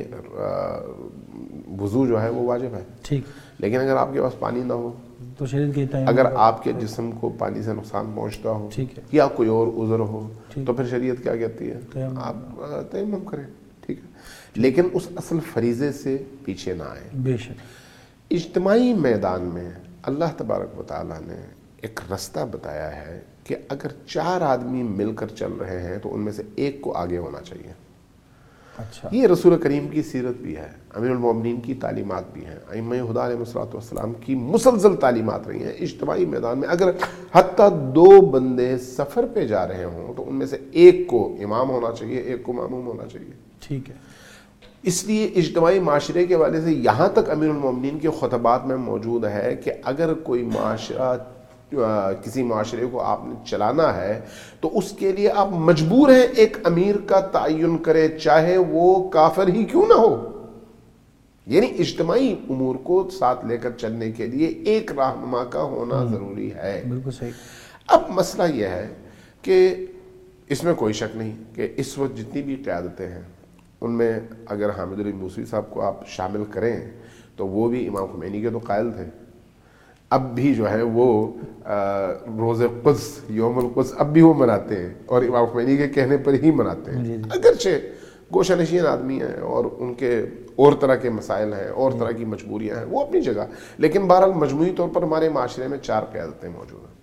وضو جو ہے وہ واجب ہے. ٹھیک. لیکن اگر آپ کے پاس پانی نہ ہو تو شریعت کہتا ہے اگر آپ کے جسم کو پانی سے نقصان پہنچتا ہو یا کوئی اور عذر ہو تو پھر شریعت کیا کہتی ہے, آپ تیمم کریں. ٹھیک ہے, لیکن اس اصل فریضے سے پیچھے نہ آئیں. بے شک. اجتماعی میدان میں اللہ تبارک و تعالیٰ نے ایک رستہ بتایا ہے کہ اگر چار آدمی مل کر چل رہے ہیں تو ان میں سے ایک کو آگے ہونا چاہیے. اچھا. یہ رسول کریم کی سیرت بھی ہے, امیر المومنین کی تعلیمات بھی ہیں, ائمہ خدا علیہ الصلوۃ والسلام کی مسلسل تعلیمات رہی ہیں. اجتماعی میدان میں اگر حتیٰ دو بندے سفر پہ جا رہے ہوں تو ان میں سے ایک کو امام ہونا چاہیے, ایک کو ماموم ہونا چاہیے. ٹھیک ہے. اس لیے اجتماعی معاشرے کے والے سے یہاں تک امیر المومنین کے خطبات میں موجود ہے کہ اگر کوئی معاشرہ کسی معاشرے کو آپ نے چلانا ہے تو اس کے لیے آپ مجبور ہیں ایک امیر کا تعین کرے, چاہے وہ کافر ہی کیوں نہ ہو. یعنی اجتماعی امور کو ساتھ لے کر چلنے کے لیے ایک رہنما کا ہونا ضروری ہے. بالکل صحیح. اب مسئلہ یہ ہے کہ اس میں کوئی شک نہیں کہ اس وقت جتنی بھی قیادتیں ہیں ان میں اگر حامد علی موسوی صاحب کو آپ شامل کریں تو وہ بھی امام خمینی کے تو قائل تھے. اب بھی جو ہے وہ روز قدس, یوم القدس اب بھی وہ مناتے ہیں اور امام خمینی کے کہنے پر ہی مناتے ہیں. اگرچہ گوشہ نشین آدمی ہیں اور ان کے اور طرح کے مسائل ہیں, اور طرح کی مجبوریاں ہیں, وہ اپنی جگہ, لیکن بہرحال مجموعی طور پر ہمارے معاشرے میں چار قیادتیں موجود ہیں.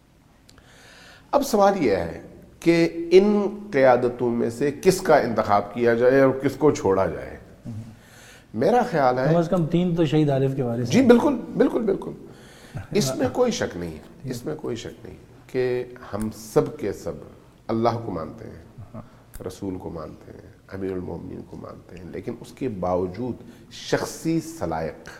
اب سوال یہ ہے کہ ان قیادتوں میں سے کس کا انتخاب کیا جائے اور کس کو چھوڑا جائے. میرا خیال ہے کم از کم تین تو شہید عارف کے وارث. جی بالکل بالکل بالکل. اس میں کوئی شک نہیں, اس میں کوئی شک نہیں کہ ہم سب کے سب اللہ کو مانتے ہیں, رسول کو مانتے ہیں, امیر المومنین کو مانتے ہیں, لیکن اس کے باوجود شخصی سلائق,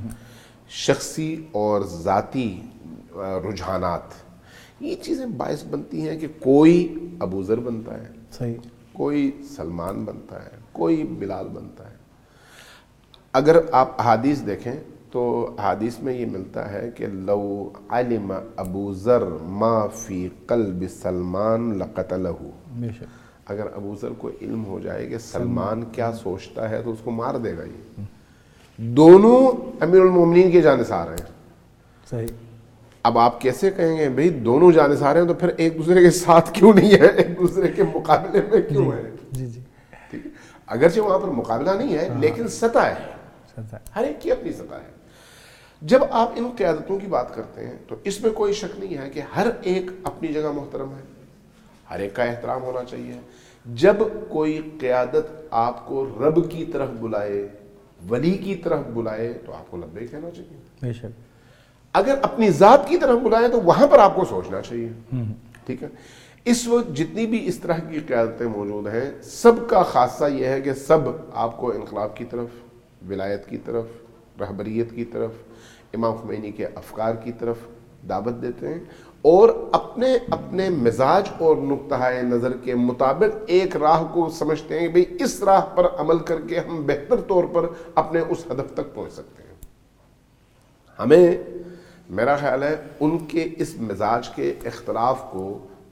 شخصی اور ذاتی رجحانات, یہ چیزیں باعث بنتی ہیں کہ کوئی ابو ذر بنتا ہے, صحیح, کوئی سلمان بنتا ہے, کوئی بلال بنتا ہے. اگر آپ احادیث دیکھیں تو حدیث میں یہ ملتا ہے کہ لو علم ابو ذر ما فی قلب سلمان لقتلہ، بے شک، اگر ابو ذر کو علم ہو جائے کہ سلمان کیا سوچتا ہے تو اس کو مار دے گا. یہ دونوں امیر المومنین کے جانثار ہیں. صحیح. اب آپ کیسے کہیں گے بھئی دونوں جانثار ہیں تو پھر ایک دوسرے کے ساتھ کیوں نہیں ہے، ایک دوسرے کے مقابلے میں کیوں ہے؟ جی جی ٹھیک ہے، اگرچہ وہاں پر مقابلہ نہیں ہے لیکن سطح ہے، سطح. ہر ایک کی اپنی سطح ہے. جب آپ ان قیادتوں کی بات کرتے ہیں تو اس میں کوئی شک نہیں ہے کہ ہر ایک اپنی جگہ محترم ہے، ہر ایک کا احترام ہونا چاہیے. جب کوئی قیادت آپ کو رب کی طرف بلائے، ولی کی طرف بلائے تو آپ کو لبیک کہنا چاہیے. بے شک. اگر اپنی ذات کی طرف بلائے تو وہاں پر آپ کو سوچنا چاہیے. ٹھیک ہے. اس وقت جتنی بھی اس طرح کی قیادتیں موجود ہیں سب کا خاصہ یہ ہے کہ سب آپ کو انقلاب کی طرف، ولایت کی طرف، رہبریت کی طرف، امام خمینی کے افکار کی طرف دعوت دیتے ہیں، اور اپنے اپنے مزاج اور نقطہ نظر کے مطابق ایک راہ کو سمجھتے ہیں کہ بھئی اس راہ پر عمل کر کے ہم بہتر طور پر اپنے اس ہدف تک پہنچ سکتے ہیں. ہمیں میرا خیال ہے ان کے اس مزاج کے اختلاف کو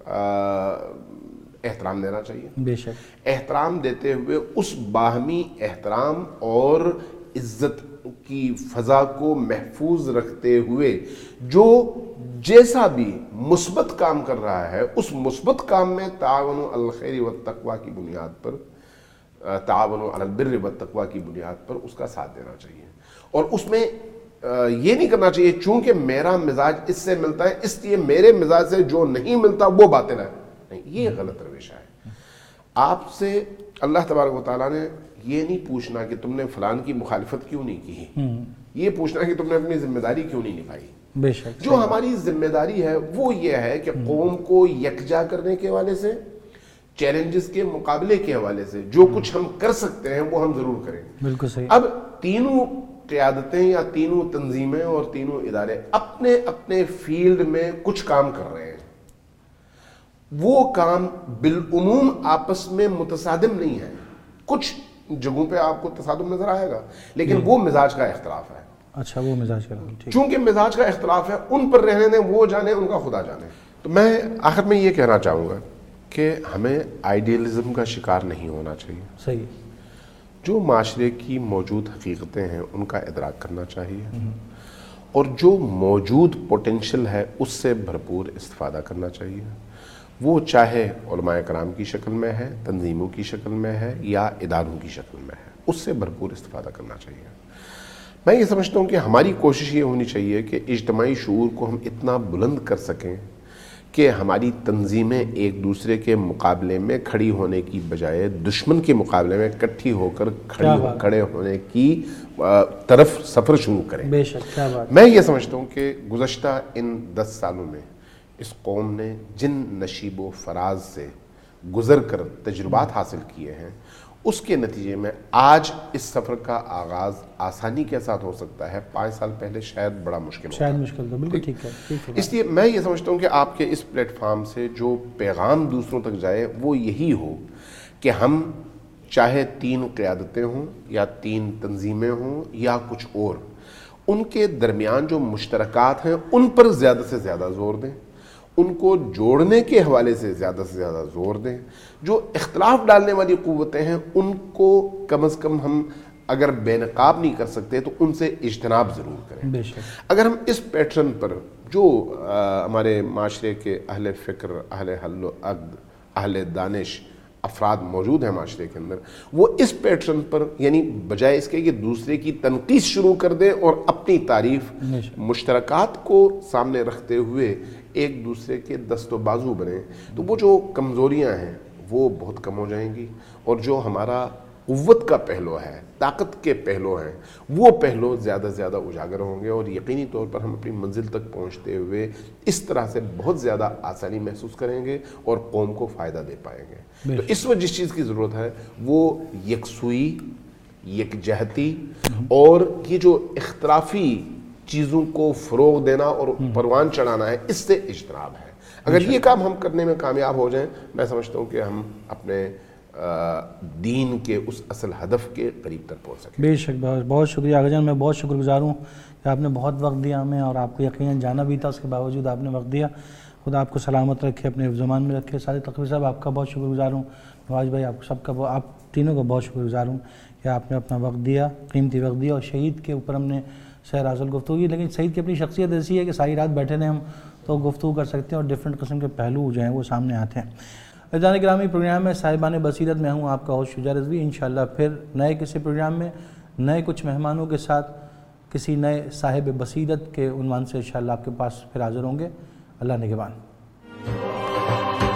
احترام دینا چاہیے. بے شک. احترام دیتے ہوئے اس باہمی احترام اور عزت کی فضا کو محفوظ رکھتے ہوئے جو جیسا بھی مثبت کام کر رہا ہے اس مثبت کام میں تعاون علی الخیر والتقوی کی بنیاد پر، تعاون علی البر والتقوی کی بنیاد پر اس کا ساتھ دینا چاہیے. اور اس میں یہ نہیں کرنا چاہیے چونکہ میرا مزاج اس سے ملتا ہے اس لیے میرے مزاج سے جو نہیں ملتا وہ باطل ہے. نہیں، یہ غلط رویہ ہے. آپ سے اللہ تبارک و تعالیٰ نے یہ نہیں پوچھنا کہ تم نے فلان کی مخالفت کیوں نہیں کی، یہ پوچھنا کہ تم نے اپنی ذمہ داری کیوں نہیں نبھائی. بے شک. جو ہماری ذمہ داری ہے وہ یہ ہے کہ قوم کو یکجا کرنے کے حوالے سے، چیلنجز کے مقابلے کے حوالے سے جو کچھ ہم کر سکتے ہیں وہ ہم ضرور کریں. بالکل صحیح. اب تینوں قیادتیں یا تینوں تنظیمیں اور تینوں ادارے اپنے اپنے فیلڈ میں کچھ کام کر رہے ہیں. وہ کام بالعموم آپس میں متصادم نہیں ہے. کچھ جگہوں پہ آپ کو تصادم نظر آئے گا لیکن وہ مزاج کا اختلاف ہے. اچھا، وہ مزاج کا. چونکہ مزاج کا اختلاف ہے ان پر رہنے دیں، وہ جانے، ان کا خدا جانے. تو میں آخر میں یہ کہنا چاہوں گا کہ ہمیں آئیڈیلزم کا شکار نہیں ہونا چاہیے. صحیح. جو معاشرے کی موجود حقیقتیں ہیں ان کا ادراک کرنا چاہیے اور جو موجود پوٹینشل ہے اس سے بھرپور استفادہ کرنا چاہیے. وہ چاہے علماء کرام کی شکل میں ہے، تنظیموں کی شکل میں ہے یا اداروں کی شکل میں ہے، اس سے بھرپور استفادہ کرنا چاہیے. میں یہ سمجھتا ہوں کہ ہماری کوشش یہ ہونی چاہیے کہ اجتماعی شعور کو ہم اتنا بلند کر سکیں کہ ہماری تنظیمیں ایک دوسرے کے مقابلے میں کھڑی ہونے کی بجائے دشمن کے مقابلے میں اکٹھی ہو کر کھڑی ہو کھڑے ہونے کی طرف سفر شروع کریں. بے شک. کیا بات. میں یہ سمجھتا ہوں کہ گزشتہ ان دس سالوں میں اس قوم نے جن نشیب و فراز سے گزر کر تجربات حاصل کیے ہیں اس کے نتیجے میں آج اس سفر کا آغاز آسانی کے ساتھ ہو سکتا ہے. پانچ سال پہلے شاید بڑا مشکل ہوتا. شاید مشکل تھا. بالکل ٹھیک ہے. اس لیے میں یہ سمجھتا ہوں کہ آپ کے اس پلیٹ فارم سے جو پیغام دوسروں تک جائے وہ یہی ہو کہ ہم چاہے تین قیادتیں ہوں یا تین تنظیمیں ہوں یا کچھ اور، ان کے درمیان جو مشترکات ہیں ان پر زیادہ سے زیادہ زور دیں، ان کو جوڑنے کے حوالے سے زیادہ سے زیادہ زور دیں. جو اختلاف ڈالنے والی قوتیں ہیں ان کو کم از کم ہم اگر بے نقاب نہیں کر سکتے تو ان سے اجتناب ضرور کریں. بے شک. اگر ہم اس پیٹرن پر جو ہمارے معاشرے کے اہل فکر، اہل حل و عقد، اہل دانش افراد موجود ہیں معاشرے کے اندر، وہ اس پیٹرن پر یعنی بجائے اس کے کہ دوسرے کی تنقید شروع کر دیں اور اپنی تعریف مشترکات کو سامنے رکھتے ہوئے ایک دوسرے کے دست و بازو بنیں، تو وہ جو کمزوریاں ہیں وہ بہت کم ہو جائیں گی اور جو ہمارا قوت کا پہلو ہے، طاقت کے پہلو ہیں، وہ پہلو زیادہ سے زیادہ اجاگر ہوں گے اور یقینی طور پر ہم اپنی منزل تک پہنچتے ہوئے اس طرح سے بہت زیادہ آسانی محسوس کریں گے اور قوم کو فائدہ دے پائیں گے. تو اس وقت جس چیز کی ضرورت ہے وہ یکسوئی، یکجہتی اور یہ جو اختلافی چیزوں کو فروغ دینا اور پروان چڑھانا ہے اس سے اجتناب ہے. اگر یہ کام ہم کرنے میں کامیاب ہو جائیں میں سمجھتا ہوں کہ ہم اپنے دین کے اس اصل ہدف کے قریب تر پہنچ سکیں. بے شک بہت بہت شکریہ آغا جان. میں بہت شکر گزار ہوں کہ آپ نے بہت وقت دیا ہمیں, اور آپ کو یقیناً جانا بھی تھا, اس کے باوجود آپ نے وقت دیا. خدا آپ کو سلامت رکھے, اپنے زمان میں رکھے. سارے تقوی صاحب آپ کا بہت شکر گزار ہوں. نواز بھائی آپ سب کا, آپ تینوں کا بہت شکر گزار ہوں کہ آپ نے اپنا وقت دیا, قیمتی وقت دیا, اور شہید کے اوپر ہم نے سیر حاصل گفتگو کی. لیکن شہید کی اپنی شخصیت ایسی ہے کہ ساری رات بیٹھے رہیں ہم تو گفتگو کر سکتے ہیں, اور ڈفرینٹ قسم کے پہلو جو ہیں وہ سامنے آتے ہیں. عزیزان گرامی, پروگرام میں صاحبان بصیرت میں ہوں آپ کا ہوسٹ شجاع رضوی. انشاءاللہ پھر نئے کسی پروگرام میں نئے کچھ مہمانوں کے ساتھ کسی نئے صاحب بصیرت کے عنوان سے انشاءاللہ آپ کے پاس پھر حاضر ہوں گے. اللہ نگہبان.